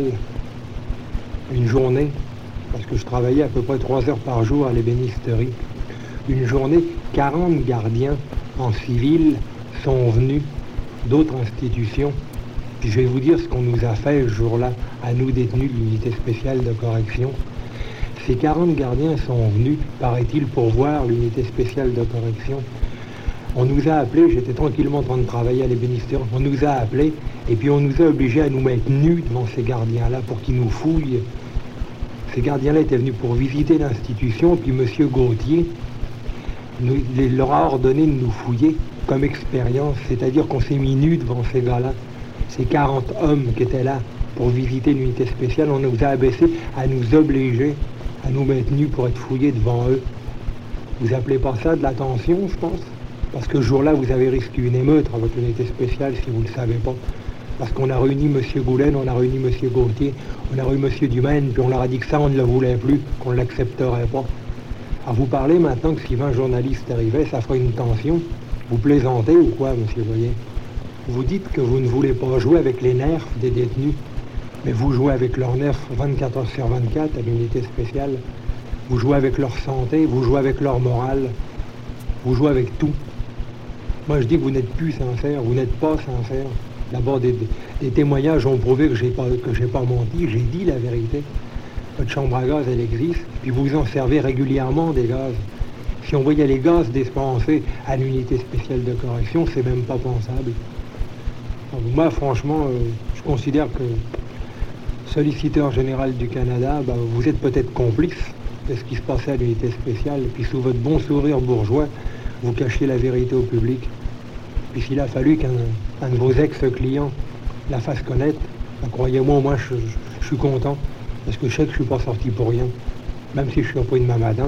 une journée, parce que je travaillais à peu près trois heures par jour à l'ébénisterie, une journée, quarante gardiens en civil sont venus d'autres institutions. Puis je vais vous dire ce qu'on nous a fait ce jour-là, à nous détenus de l'unité spéciale de correction. Ces quarante gardiens sont venus, paraît-il, pour voir l'unité spéciale de correction. On nous a appelés, j'étais tranquillement en train de travailler à l'ébénisterie, on nous a appelés, et puis on nous a obligés à nous mettre nus devant ces gardiens-là pour qu'ils nous fouillent. Ces gardiens-là étaient venus pour visiter l'institution, puis M. Gauthier nous, il leur a ordonné de nous fouiller comme expérience, c'est-à-dire qu'on s'est mis nus devant ces gars-là. Ces quarante hommes qui étaient là pour visiter l'unité spéciale, on nous a abaissés à nous obliger à nous mettre nus pour être fouillés devant eux. Vous appelez pas ça de l'attention, je pense? Parce que ce jour-là, vous avez risqué une émeute à votre unité spéciale, si vous ne le savez pas. Parce qu'on a réuni M. Goulen, on a réuni M. Gauthier, on a réuni M. Dumaine, puis on leur a dit que ça, on ne le voulait plus, qu'on ne l'accepterait pas. À vous parler maintenant que si vingt journalistes arrivaient, ça ferait une tension. Vous plaisantez ou quoi, M. Goyer? Vous dites que vous ne voulez pas jouer avec les nerfs des détenus, mais vous jouez avec leurs nerfs vingt-quatre heures sur vingt-quatre à l'unité spéciale. Vous jouez avec leur santé, vous jouez avec leur morale, vous jouez avec tout. Moi, je dis que vous n'êtes plus sincère, vous n'êtes pas sincère. D'abord, des, des témoignages ont prouvé que j'ai pas, que j'ai pas menti, j'ai dit la vérité. Votre chambre à gaz, elle existe, puis vous en servez régulièrement des gaz. Si on voyait les gaz dispensés à l'unité spéciale de correction, c'est même pas pensable. Donc, moi, franchement, euh, je considère que solliciteur général du Canada, bah, vous êtes peut-être complice de ce qui se passait à l'unité spéciale, puis sous votre bon sourire bourgeois, vous cachiez la vérité au public. Puis s'il a fallu qu'un un de vos ex-clients la fasse connaître, bah, croyez-moi, moi, je, je, je suis content, parce que je sais que je suis pas sorti pour rien. Même si je suis repris demain matin,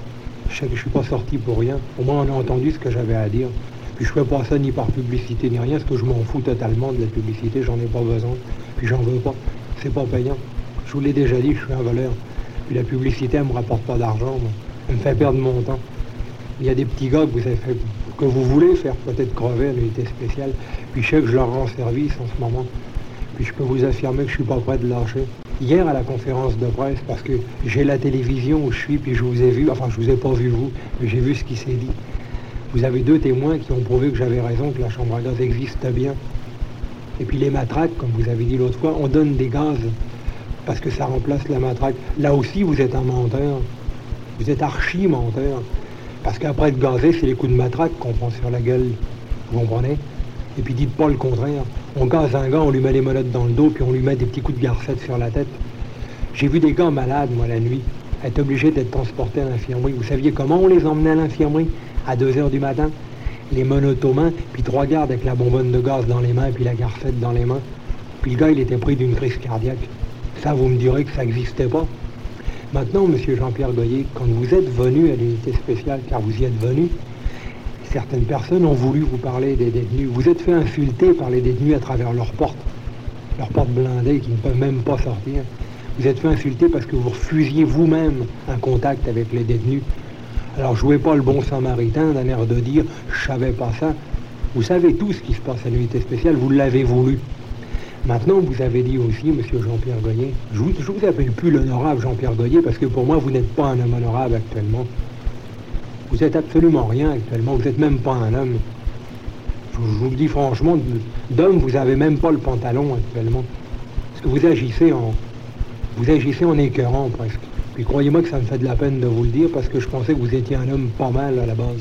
je sais que je suis pas sorti pour rien. Au moins, on a entendu ce que j'avais à dire. Puis je fais pas ça ni par publicité ni rien, parce que je m'en fous totalement de la publicité, j'en ai pas besoin. Puis j'en veux pas. C'est pas payant. Je vous l'ai déjà dit, je suis un voleur. Puis la publicité, elle me rapporte pas d'argent, moi. Elle me fait perdre mon temps. Il y a des petits gars que vous avez fait, que vous voulez faire peut-être crever à l'unité spéciale. Puis je sais que je leur rends service en ce moment. Puis je peux vous affirmer que je suis pas prêt de lâcher. Hier à la conférence de presse, parce que j'ai la télévision où je suis, puis je vous ai vu, enfin je vous ai pas vu vous, mais j'ai vu ce qui s'est dit. Vous avez deux témoins qui ont prouvé que j'avais raison, que la chambre à gaz existe bien. Et puis les matraques, comme vous avez dit l'autre fois, on donne des gaz parce que ça remplace la matraque. Là aussi, vous êtes un menteur. Vous êtes archi-menteur. Parce qu'après être gazé, c'est les coups de matraque qu'on prend sur la gueule. Vous comprenez? Et puis dites pas le contraire. On gaze un gars, on lui met les menottes dans le dos, puis on lui met des petits coups de garcette sur la tête. J'ai vu des gars malades, moi, la nuit, être obligés d'être transportés à l'infirmerie. Vous saviez comment on les emmenait à l'infirmerie? À deux heures du matin, les menottes aux mains, puis trois gardes avec la bonbonne de gaz dans les mains, puis la garcette dans les mains. Puis le gars, il était pris d'une crise cardiaque. Ça, vous me direz que ça n'existait pas. Maintenant, monsieur Jean-Pierre Goyer, quand vous êtes venu à l'unité spéciale, car vous y êtes venu, certaines personnes ont voulu vous parler des détenus. Vous êtes fait insulter par les détenus à travers leurs portes, leurs portes blindées qui ne peuvent même pas sortir. Vous êtes fait insulter parce que vous refusiez vous-même un contact avec les détenus. Alors jouez pas le bon samaritain d'un air de dire « je savais pas ça ». Vous savez tout ce qui se passe à l'unité spéciale, vous l'avez voulu. Maintenant, vous avez dit aussi, monsieur Jean-Pierre Goyer, je vous, je vous appelle plus l'honorable Jean-Pierre Goyer parce que pour moi, vous n'êtes pas un homme honorable actuellement. Vous êtes absolument rien actuellement, vous n'êtes même pas un homme. Je, je vous le dis franchement, d'homme, vous n'avez même pas le pantalon actuellement. Parce que vous agissez en, vous agissez en écœurant presque. Puis croyez-moi que ça me fait de la peine de vous le dire parce que je pensais que vous étiez un homme pas mal à la base.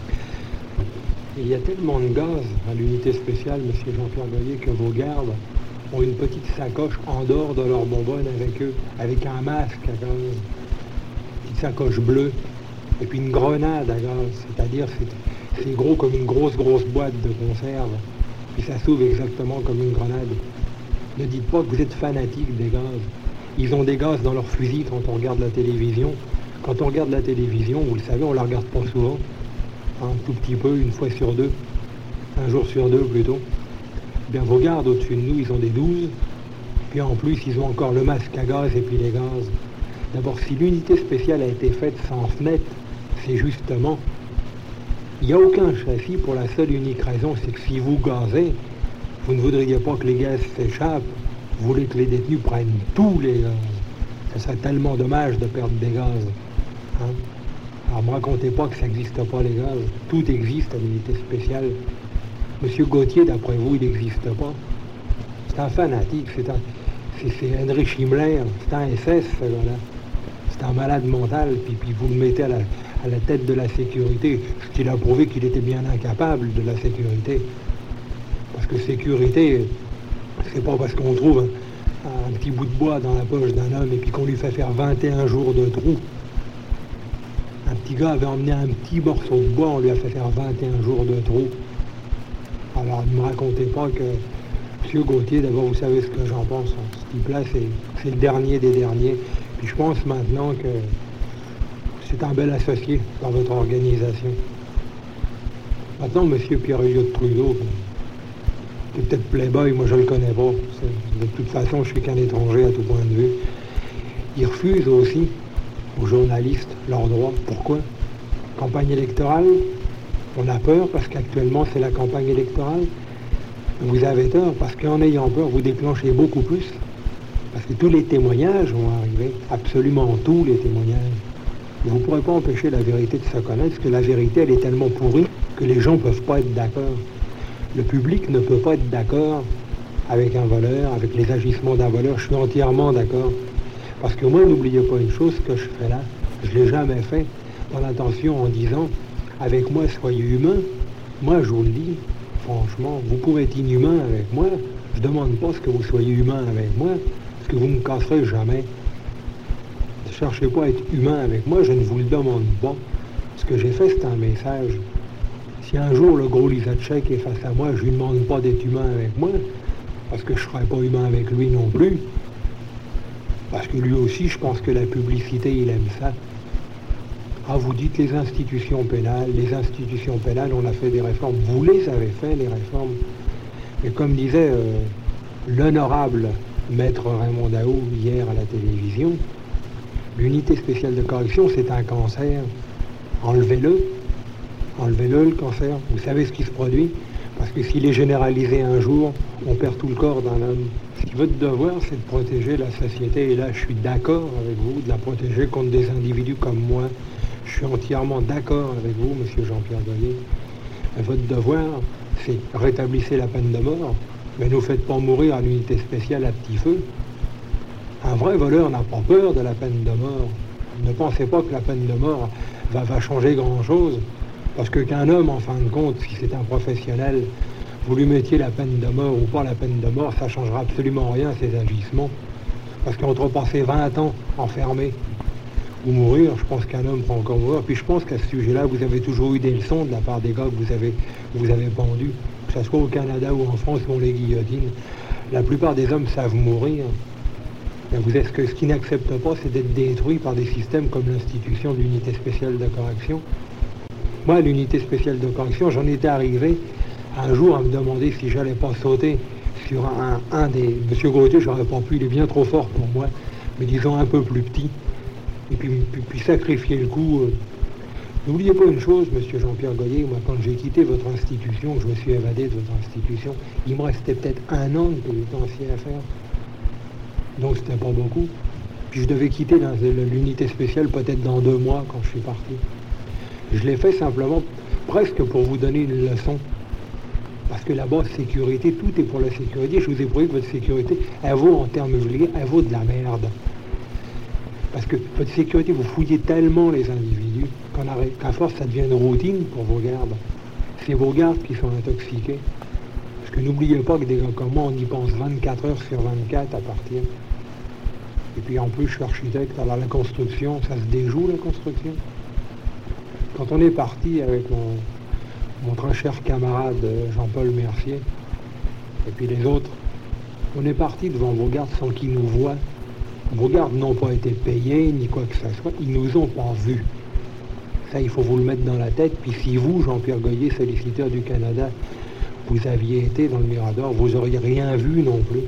Il y a tellement de gaz à l'unité spéciale, monsieur Jean-Pierre Goyer, que vos gardes ont une petite sacoche en dehors de leur bonbonne avec eux, avec un masque à gaz, une petite sacoche bleue, et puis une grenade à gaz, c'est-à-dire c'est, c'est gros comme une grosse grosse boîte de conserve, puis ça s'ouvre exactement comme une grenade. Ne dites pas que vous êtes fanatique des gaz. Ils ont des gaz dans leur fusil quand on regarde la télévision. Quand on regarde la télévision, vous le savez, on la regarde pas souvent, un tout petit peu, une fois sur deux, un jour sur deux plutôt. Bien, vos gardes au-dessus de nous, ils ont des douze, puis en plus, ils ont encore le masque à gaz et puis les gaz. D'abord, si l'unité spéciale a été faite sans fenêtre, c'est justement, il n'y a aucun châssis pour la seule unique raison, c'est que si vous gazez, vous ne voudriez pas que les gaz s'échappent, vous voulez que les détenus prennent tous les gaz. Ça serait tellement dommage de perdre des gaz. Hein? Alors, ne me racontez pas que ça n'existe pas, les gaz. Tout existe à l'unité spéciale. Monsieur Gauthier, d'après vous, il n'existe pas. C'est un fanatique, c'est un... C'est, c'est Heinrich Himmler, c'est un S S, ce gars-là. C'est un malade mental, puis, puis vous le mettez à la, à la tête de la sécurité, ce qui a prouvé qu'il était bien incapable de la sécurité. Parce que sécurité, c'est pas parce qu'on trouve un, un petit bout de bois dans la poche d'un homme et puis qu'on lui fait faire vingt et un jours de trou. Un petit gars avait emmené un petit morceau de bois, on lui a fait faire vingt et un jours de trou. Alors ne me racontez pas que monsieur Gauthier, d'abord vous savez ce que j'en pense, hein. Ce type-là, c'est, c'est le dernier des derniers. Puis je pense maintenant que c'est un bel associé dans votre organisation. Maintenant, monsieur Pierre Elliott Trudeau, C'est peut-être Playboy, moi je le connais pas. De toute façon, je suis qu'un étranger à tout point de vue. Ils refusent aussi aux journalistes leurs droits. Pourquoi? Campagne électorale, on a peur parce qu'actuellement c'est la campagne électorale. Vous avez tort parce qu'en ayant peur, vous déclenchez beaucoup plus. Parce que tous les témoignages vont arriver, absolument tous les témoignages. Vous ne pourrez pas empêcher la vérité de se connaître, parce que la vérité, elle est tellement pourrie que les gens ne peuvent pas être d'accord. Le public ne peut pas être d'accord avec un voleur, avec les agissements d'un voleur. Je suis entièrement d'accord. Parce que moi, n'oubliez pas une chose, ce que je fais là, je ne l'ai jamais fait dans l'intention en disant, avec moi, soyez humain. Moi, je vous le dis, franchement, vous pouvez être inhumain avec moi. Je ne demande pas ce que vous soyez humain avec moi, parce que vous ne me casserez jamais. Ne cherchez pas à être humain avec moi, je ne vous le demande pas. Ce que j'ai fait, c'est un message. Si un jour le gros Lisacek est face à moi, je ne lui demande pas d'être humain avec moi, parce que je ne serai pas humain avec lui non plus. Parce que lui aussi, je pense que la publicité, il aime ça. Ah, vous dites les institutions pénales, les institutions pénales, on a fait des réformes. Vous les avez fait, les réformes. Mais comme disait euh, l'honorable maître Raymond Daou hier à la télévision, l'unité spéciale de correction, c'est un cancer. Enlevez-le. Enlevez-le, le cancer. Vous savez ce qui se produit? Parce que s'il est généralisé un jour, on perd tout le corps d'un homme. Ce qui votre devoir, c'est de protéger la société. Et là, je suis d'accord avec vous, de la protéger contre des individus comme moi. Je suis entièrement d'accord avec vous, monsieur Jean-Pierre Goyer. Votre devoir, c'est rétablissez la peine de mort, mais ne vous faites pas mourir à l'unité spéciale à petit feu. Un vrai voleur n'a pas peur de la peine de mort. Ne pensez pas que la peine de mort va, va changer grand-chose, parce que qu'un homme, en fin de compte, si c'est un professionnel, vous lui mettiez la peine de mort ou pas la peine de mort, ça ne changera absolument rien à ses agissements. Parce qu'entre passer vingt ans enfermé ou mourir, je pense qu'un homme peut encore mourir. Puis je pense qu'à ce sujet-là, vous avez toujours eu des leçons de la part des gars que vous avez, vous avez pendus, que ce soit au Canada ou en France où on les guillotine. La plupart des hommes savent mourir. Mais vous êtes, ce, que, ce qu'ils n'acceptent pas, c'est d'être détruits par des systèmes comme l'institution de l'unité spéciale de correction. Moi, l'unité spéciale de correction, j'en étais arrivé un jour à me demander si j'allais pas sauter sur un, un des... Monsieur Gauthier, j'aurais pas pu, il est bien trop fort pour moi, mais disons un peu plus petit. Et puis, puis, puis sacrifier le coup. Euh. N'oubliez pas une chose, monsieur Jean-Pierre Goyer, moi quand j'ai quitté votre institution, que je me suis évadé de votre institution, il me restait peut-être un an de pénitencier à faire. Donc c'était pas beaucoup. Puis je devais quitter l'unité spéciale peut-être dans deux mois quand je suis parti. Je l'ai fait simplement presque pour vous donner une leçon. Parce que là-bas, sécurité, tout est pour la sécurité. Je vous ai prouvé que votre sécurité, elle vaut en termes vulgaires, elle vaut de la merde. Parce que votre sécurité, vous fouillez tellement les individus qu'à force, ça devient une routine pour vos gardes. C'est vos gardes qui sont intoxiqués. Parce que n'oubliez pas que des gars comme moi, on y pense vingt-quatre heures sur vingt-quatre à partir. Et puis en plus, je suis architecte, alors la construction, ça se déjoue la construction. Quand on est parti avec mon, mon très cher camarade Jean-Paul Mercier, et puis les autres, on est parti devant vos gardes sans qu'ils nous voient. Vos gardes n'ont pas été payés, ni quoi que ce soit, ils nous ont pas vus. Ça, il faut vous le mettre dans la tête. Puis si vous, Jean-Pierre Goyer, solliciteur du Canada, vous aviez été dans le Mirador, vous n'auriez rien vu non plus.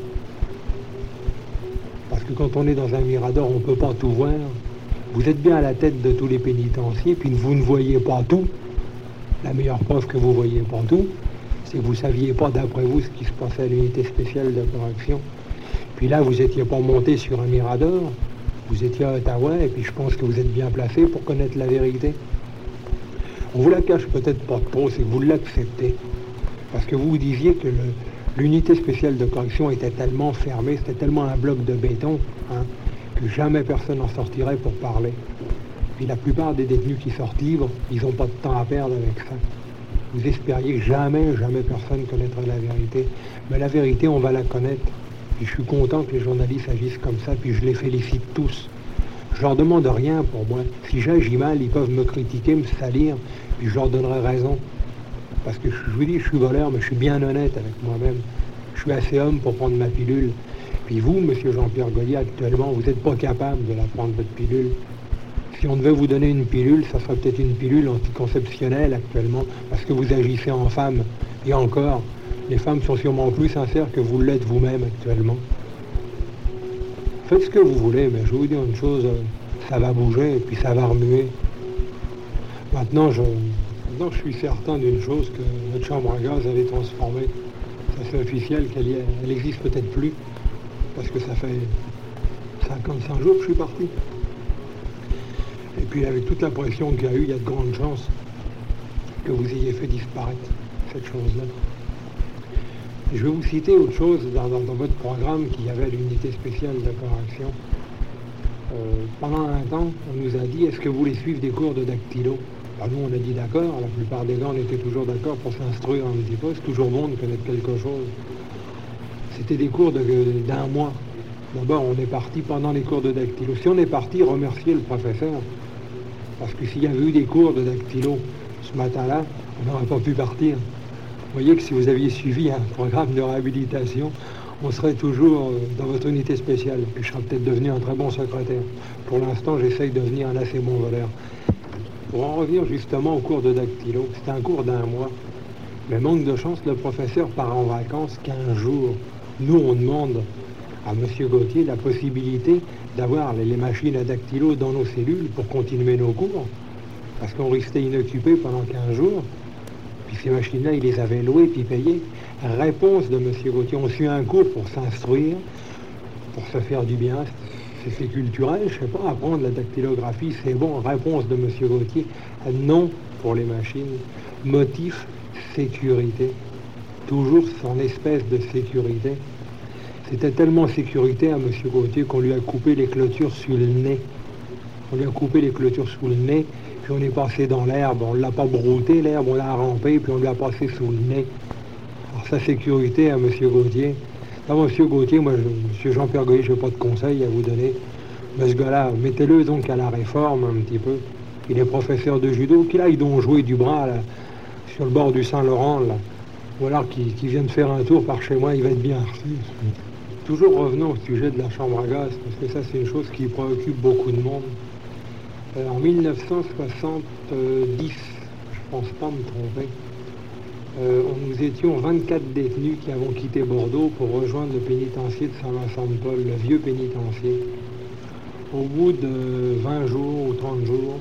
Parce que quand on est dans un Mirador, on ne peut pas tout voir. Vous êtes bien à la tête de tous les pénitenciers, puis vous ne voyez pas tout. La meilleure preuve que vous ne voyez pas tout, c'est que vous ne saviez pas, d'après vous, ce qui se passait à l'unité spéciale de correction. Puis là, vous n'étiez pas monté sur un Mirador, vous étiez à Ottawa, et puis je pense que vous êtes bien placé pour connaître la vérité. On vous la cache peut-être pas trop, c'est que vous l'acceptez. Parce que vous vous disiez que l'unité spéciale de correction était tellement fermée, c'était tellement un bloc de béton, hein, que jamais personne n'en sortirait pour parler. Puis la plupart des détenus qui sortent libres, ils n'ont pas de temps à perdre avec ça. Vous espériez que jamais, jamais personne connaîtrait la vérité. Mais la vérité, on va la connaître. Puis je suis content que les journalistes agissent comme ça, puis je les félicite tous. Je leur demande rien pour moi. Si j'agis mal, ils peuvent me critiquer, me salir, puis je leur donnerai raison. Parce que je vous dis, je suis voleur, mais je suis bien honnête avec moi-même. Je suis assez homme pour prendre ma pilule. Puis vous, monsieur Jean-Pierre Goyer, actuellement, vous n'êtes pas capable de la prendre, votre pilule. Si on devait vous donner une pilule, ça serait peut-être une pilule anticonceptionnelle actuellement, parce que vous agissez en femme. Et encore, Les femmes sont sûrement plus sincères que vous l'êtes vous-même actuellement. Faites ce que vous voulez, mais je vais vous dire une chose, ça va bouger et puis ça va remuer. Maintenant, je, maintenant, je suis certain d'une chose, que notre chambre à gaz, elle est transformée. Ça c'est officiel qu'elle y est, elle n'existe peut-être plus, parce que ça fait cinquante-cinq jours que je suis parti. Et puis avec toute la pression qu'il y a eu, il y a de grandes chances que vous ayez fait disparaître cette chose-là. Et je vais vous citer autre chose dans, dans, dans votre programme qui avait l'unité spéciale de correction. Euh, pendant un temps, on nous a dit, est-ce que vous voulez suivre des cours de dactylo? Alors nous, on a dit d'accord, la plupart des gars, on était toujours d'accord pour s'instruire un petit peu, c'est toujours bon de connaître quelque chose. C'était des cours de, d'un mois. D'abord, on est parti pendant les cours de dactylo. Si on est parti, remercier le professeur, parce que s'il y avait eu des cours de dactylo ce matin-là, on n'aurait pas pu partir. Vous voyez que si vous aviez suivi un programme de réhabilitation, on serait toujours dans votre unité spéciale. Et je serais peut-être devenu un très bon secrétaire. Pour l'instant, j'essaye de devenir un assez bon voleur. Pour en revenir justement au cours de dactylo, c'était un cours d'un mois. Mais manque de chance, le professeur part en vacances quinze jours. Nous, on demande à M. Gauthier la possibilité d'avoir les, les machines à dactylo dans nos cellules pour continuer nos cours, parce qu'on restait inoccupé pendant quinze jours. Puis ces machines-là, il les avait louées puis payées. Réponse de M. Gauthier, on suit un cours pour s'instruire, pour se faire du bien. C'est culturel, je sais pas, apprendre la dactylographie, c'est bon. Réponse de M. Gauthier, non pour les machines. Motif, sécurité. Toujours son espèce de sécurité. C'était tellement sécurité à M. Gauthier qu'on lui a coupé les clôtures sous le nez. On lui a coupé les clôtures sous le nez, puis on est passé dans l'herbe. On ne l'a pas brouté, l'herbe, on l'a rampé, puis on lui a passé sous le nez. Alors sa sécurité à M. Gauthier. Là, M. Gauthier, moi, je, M. Jean-Pierre Gauthier, je n'ai pas de conseils à vous donner. Mais ce gars-là, mettez-le donc à la réforme un petit peu. Il est professeur de judo, qu'il aille donc jouer du bras là, sur le bord du Saint-Laurent, là. Ou alors qu'il qu vienne faire un tour par chez moi, il va être bien reçu. Toujours revenons au sujet de la chambre à gaz, parce que ça c'est une chose qui préoccupe beaucoup de monde. Euh, en mille neuf cent soixante-dix, je pense pas me tromper, euh, nous étions vingt-quatre détenus qui avons quitté Bordeaux pour rejoindre le pénitencier de Saint-Vincent-de-Paul, le vieux pénitencier. Au bout de vingt jours ou trente jours,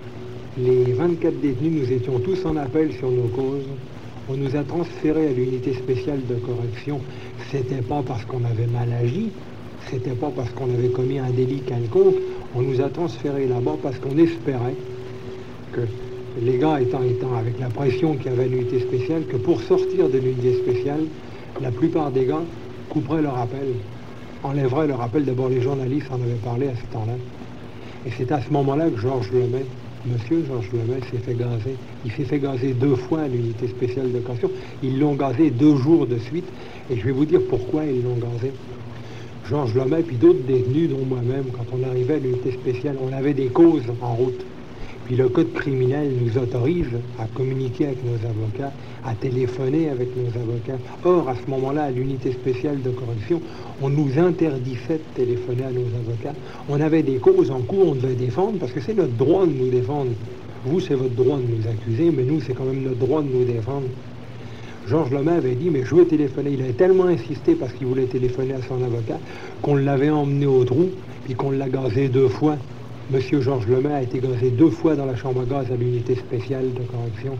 les vingt-quatre détenus, nous étions tous en appel sur nos causes. On nous a transférés à l'unité spéciale de correction. C'était pas parce qu'on avait mal agi, c'était pas parce qu'on avait commis un délit quelconque. On nous a transférés là-bas parce qu'on espérait que les gars étant, étant avec la pression qu'il y avait à l'unité spéciale, que pour sortir de l'unité spéciale, la plupart des gars couperaient leur appel, enlèveraient leur appel. D'abord les journalistes en avaient parlé à ce temps-là. Et c'est à ce moment-là que Georges Lemay, Monsieur Georges Lemay s'est fait gazer. Il s'est fait gazer deux fois à l'unité spéciale de correction. Ils l'ont gazé deux jours de suite. Et je vais vous dire pourquoi ils l'ont gazé. Georges Lemay, puis d'autres détenus, dont moi-même, quand on arrivait à l'unité spéciale, on avait des causes en route. Puis le code criminel nous autorise à communiquer avec nos avocats, à téléphoner avec nos avocats. Or, à ce moment-là, à l'unité spéciale de correction, on nous interdisait de téléphoner à nos avocats. On avait des causes en cours, on devait défendre, parce que c'est notre droit de nous défendre. Vous, c'est votre droit de nous accuser, mais nous, c'est quand même notre droit de nous défendre. Georges Lemay avait dit, mais je veux téléphoner. Il avait tellement insisté parce qu'il voulait téléphoner à son avocat qu'on l'avait emmené au trou, puis qu'on l'a gazé deux fois. Monsieur Georges Lemay a été gazé deux fois dans la chambre à gaz à l'unité spéciale de correction.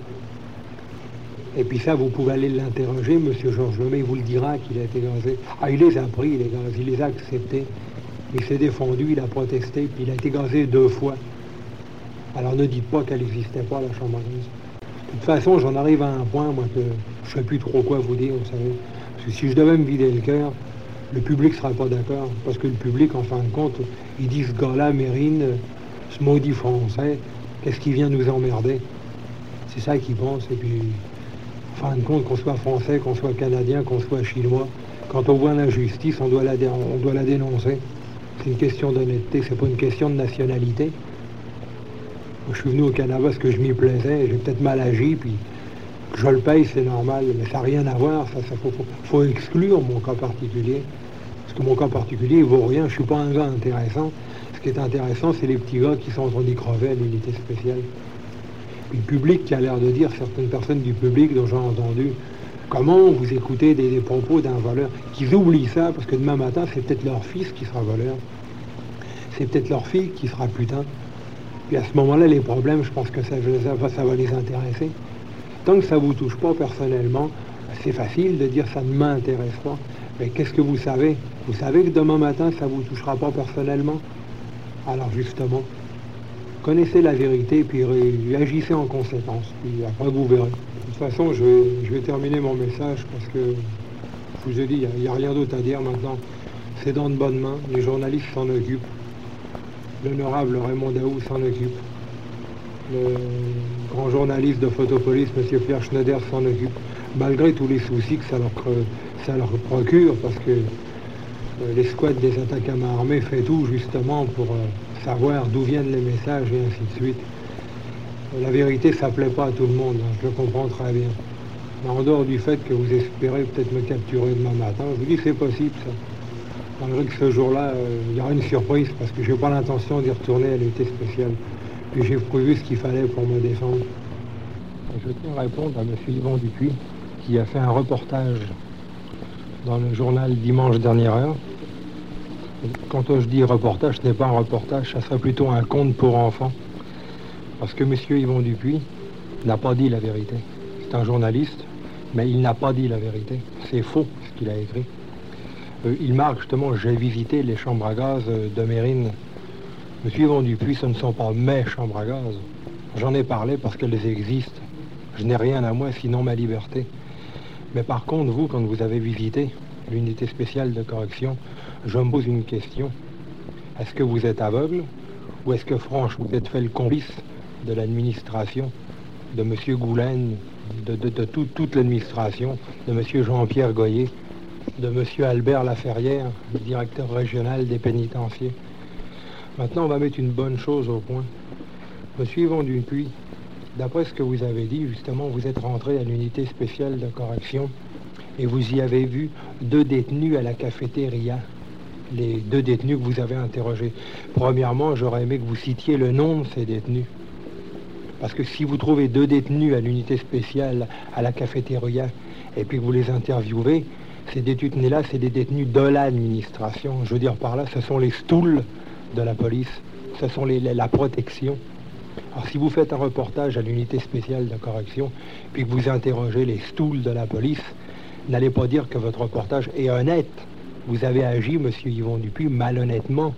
Et puis ça, vous pouvez aller l'interroger, Monsieur Georges Lemay, il vous le dira qu'il a été gazé. Ah, il les a pris, les gaz, il les a acceptés. Il s'est défendu, il a protesté, puis il a été gazé deux fois. Alors ne dites pas qu'elle n'existait pas, la chambre à gaz. De toute façon, j'en arrive à un point, moi, que je ne sais plus trop quoi vous dire, vous savez. Parce que si je devais me vider le cœur, le public ne serait pas d'accord. Parce que le public, en fin de compte, il dit, ce gars-là, Mérine, ce maudit français, qu'est-ce qui vient nous emmerder? C'est ça qu'ils pensent. Et puis, en fin de compte, qu'on soit français, qu'on soit canadien, qu'on soit chinois, quand on voit l'injustice, on doit la, dé on doit la dénoncer. C'est une question d'honnêteté, c'est pas une question de nationalité. Moi, je suis venu au Canada parce que je m'y plaisais, j'ai peut-être mal agi, puis que je le paye, c'est normal, mais ça n'a rien à voir, ça, ça faut, faut, faut exclure mon cas particulier. Parce que mon cas particulier, il vaut rien, je suis pas un gars intéressant. Ce qui est intéressant, c'est les petits gars qui sont en train d'y crever à l'unité spéciale. Puis le public qui a l'air de dire, certaines personnes du public dont j'ai entendu Comment vous écoutez des, des propos d'un voleur? Qu'ils oublient ça, parce que demain matin, c'est peut-être leur fils qui sera voleur. C'est peut-être leur fille qui sera putain. Puis à ce moment-là, les problèmes, je pense que ça, ça, ça va les intéresser. Tant que ça ne vous touche pas personnellement, c'est facile de dire ça ne m'intéresse pas. Mais qu'est-ce que vous savez? Vous savez que demain matin, ça ne vous touchera pas personnellement? Alors justement, connaissez la vérité, puis agissez en conséquence. Puis après, vous verrez. De toute façon, je vais, je vais terminer mon message parce que, je vous ai dit, il n'y a, a rien d'autre à dire maintenant. C'est dans de bonnes mains, les journalistes s'en occupent. L'honorable Raymond Daou s'en occupe. Le grand journaliste de Photopolis, M. Pierre Schneider, s'en occupe. Malgré tous les soucis que ça leur, ça leur procure, parce que euh, l'escouade des attaques à main armée fait tout justement pour euh, savoir d'où viennent les messages et ainsi de suite. La vérité, ça ne plaît pas à tout le monde, hein, je le comprends très bien. Mais en dehors du fait que vous espérez peut-être me capturer demain matin, je vous dis c'est possible ça. Malgré que ce jour-là, euh, il y aura une surprise, parce que je n'ai pas l'intention d'y retourner à l'unité spéciale. Puis j'ai prévu ce qu'il fallait pour me défendre. Et je tiens à répondre à M. Yvon Dupuis, qui a fait un reportage dans le journal Dimanche Dernière Heure. Quand je dis reportage, ce n'est pas un reportage, ça serait plutôt un conte pour enfants. Parce que M. Yvon Dupuis n'a pas dit la vérité. C'est un journaliste, mais il n'a pas dit la vérité. C'est faux ce qu'il a écrit. Euh, il marque justement, j'ai visité les chambres à gaz de Mérine. M. Yvon Dupuis, ce ne sont pas mes chambres à gaz. J'en ai parlé parce qu'elles existent. Je n'ai rien à moi sinon ma liberté. Mais par contre, vous, quand vous avez visité l'unité spéciale de correction, je me pose une question. Est-ce que vous êtes aveugle ou est-ce que, franchement, vous êtes fait le complice de l'administration, de M. Goulaine, de, de, de tout, toute l'administration, de M. Jean-Pierre Goyer, de M. Albert Laferrière, le directeur régional des pénitenciers. Maintenant, on va mettre une bonne chose au point. M. Yvon Dupuis, d'après ce que vous avez dit, justement, vous êtes rentré à l'unité spéciale de correction et vous y avez vu deux détenus à la cafétéria, les deux détenus que vous avez interrogés. Premièrement, j'aurais aimé que vous citiez le nom de ces détenus. Parce que si vous trouvez deux détenus à l'unité spéciale à la cafétéria et puis que vous les interviewez, ces détenus-là, c'est des détenus de l'administration. Je veux dire par là, ce sont les stools de la police, ce sont les, la protection. Alors si vous faites un reportage à l'unité spéciale de correction, puis que vous interrogez les stools de la police, n'allez pas dire que votre reportage est honnête. Vous avez agi, M. Yvon Dupuis, malhonnêtement,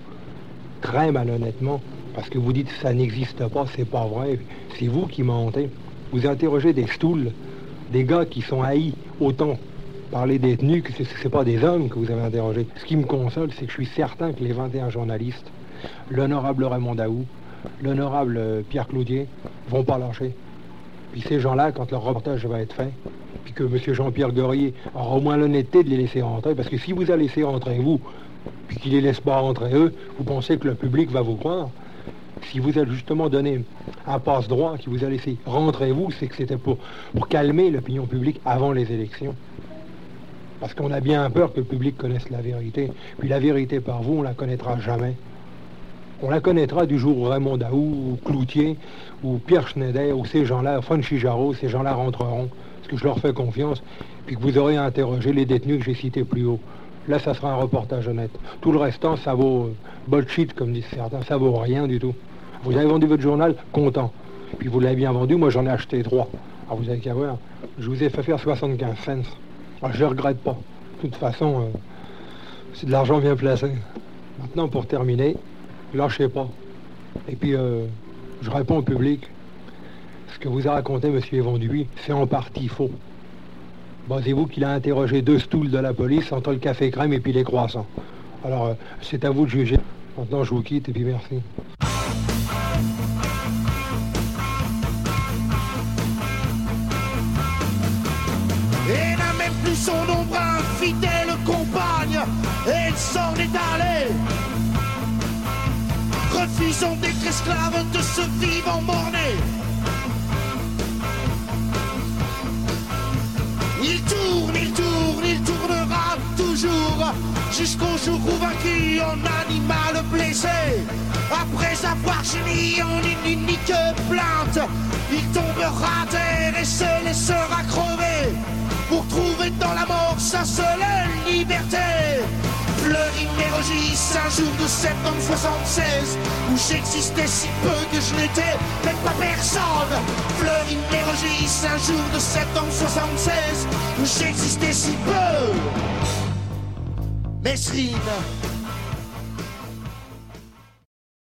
très malhonnêtement, parce que vous dites que ça n'existe pas, c'est pas vrai, c'est vous qui mentez. Vous interrogez des stools, des gars qui sont haïs autant par les détenus que ce n'est pas des hommes que vous avez interrogés. Ce qui me console, c'est que je suis certain que les vingt et un journalistes, l'honorable Raymond Daou, l'honorable Pierre Cloutier, vont pas lâcher. Puis ces gens-là, quand leur reportage va être fait, puis que M. Jean-Pierre Goyer aura au moins l'honnêteté de les laisser rentrer, parce que si vous allez laisser rentrer vous, puis qu'ils les laissent pas rentrer eux, vous pensez que le public va vous croire? Si vous avez justement donné un passe-droit qui vous a laissé rentrer vous, c'est que c'était pour, pour calmer l'opinion publique avant les élections. Parce qu'on a bien peur que le public connaisse la vérité. Puis la vérité par vous, on la connaîtra jamais. On la connaîtra du jour où Raymond Daou, ou Cloutier, ou Pierre Schneider, ou ces gens-là, Franchi Jarreau, ces gens-là rentreront, parce que je leur fais confiance, puis que vous aurez interrogé les détenus que j'ai cités plus haut. Là, ça sera un reportage honnête. Tout le restant, ça vaut euh, bullshit, comme disent certains, ça vaut rien du tout. Vous avez vendu votre journal, content. Puis vous l'avez bien vendu, moi j'en ai acheté trois. Alors vous avez qu'à voir, je vous ai fait faire soixante-quinze cents. Alors, je ne regrette pas. De toute façon, euh, c'est de l'argent bien placé. Maintenant, pour terminer, lâchez pas. Et puis, euh, je réponds au public. Ce que vous a raconté M. Yvon Dupuis, c'est en partie faux. Basez-vous qu'il a interrogé deux stools de la police entre le café crème et puis les croissants. Alors, euh, c'est à vous de juger. Maintenant, je vous quitte et puis merci. Et n'a même plus son ombre infidèle compagne, et s'en est allée, refusant d'être esclave de ce vivant morné. Il tourne, il tourne, il tournera toujours, jusqu'au jour où vaincu en animal blessé, après avoir gémi en une unique plainte, il tombera à terre et se laissera crever. pour trouver dans la mort sa seule liberté. Fleury Mérogis, un jour de septembre soixante-seize, où j'existais si peu que je n'étais même pas personne. Fleury Mérogis, un jour de septembre soixante-seize, où j'existais si peu. Mesrine.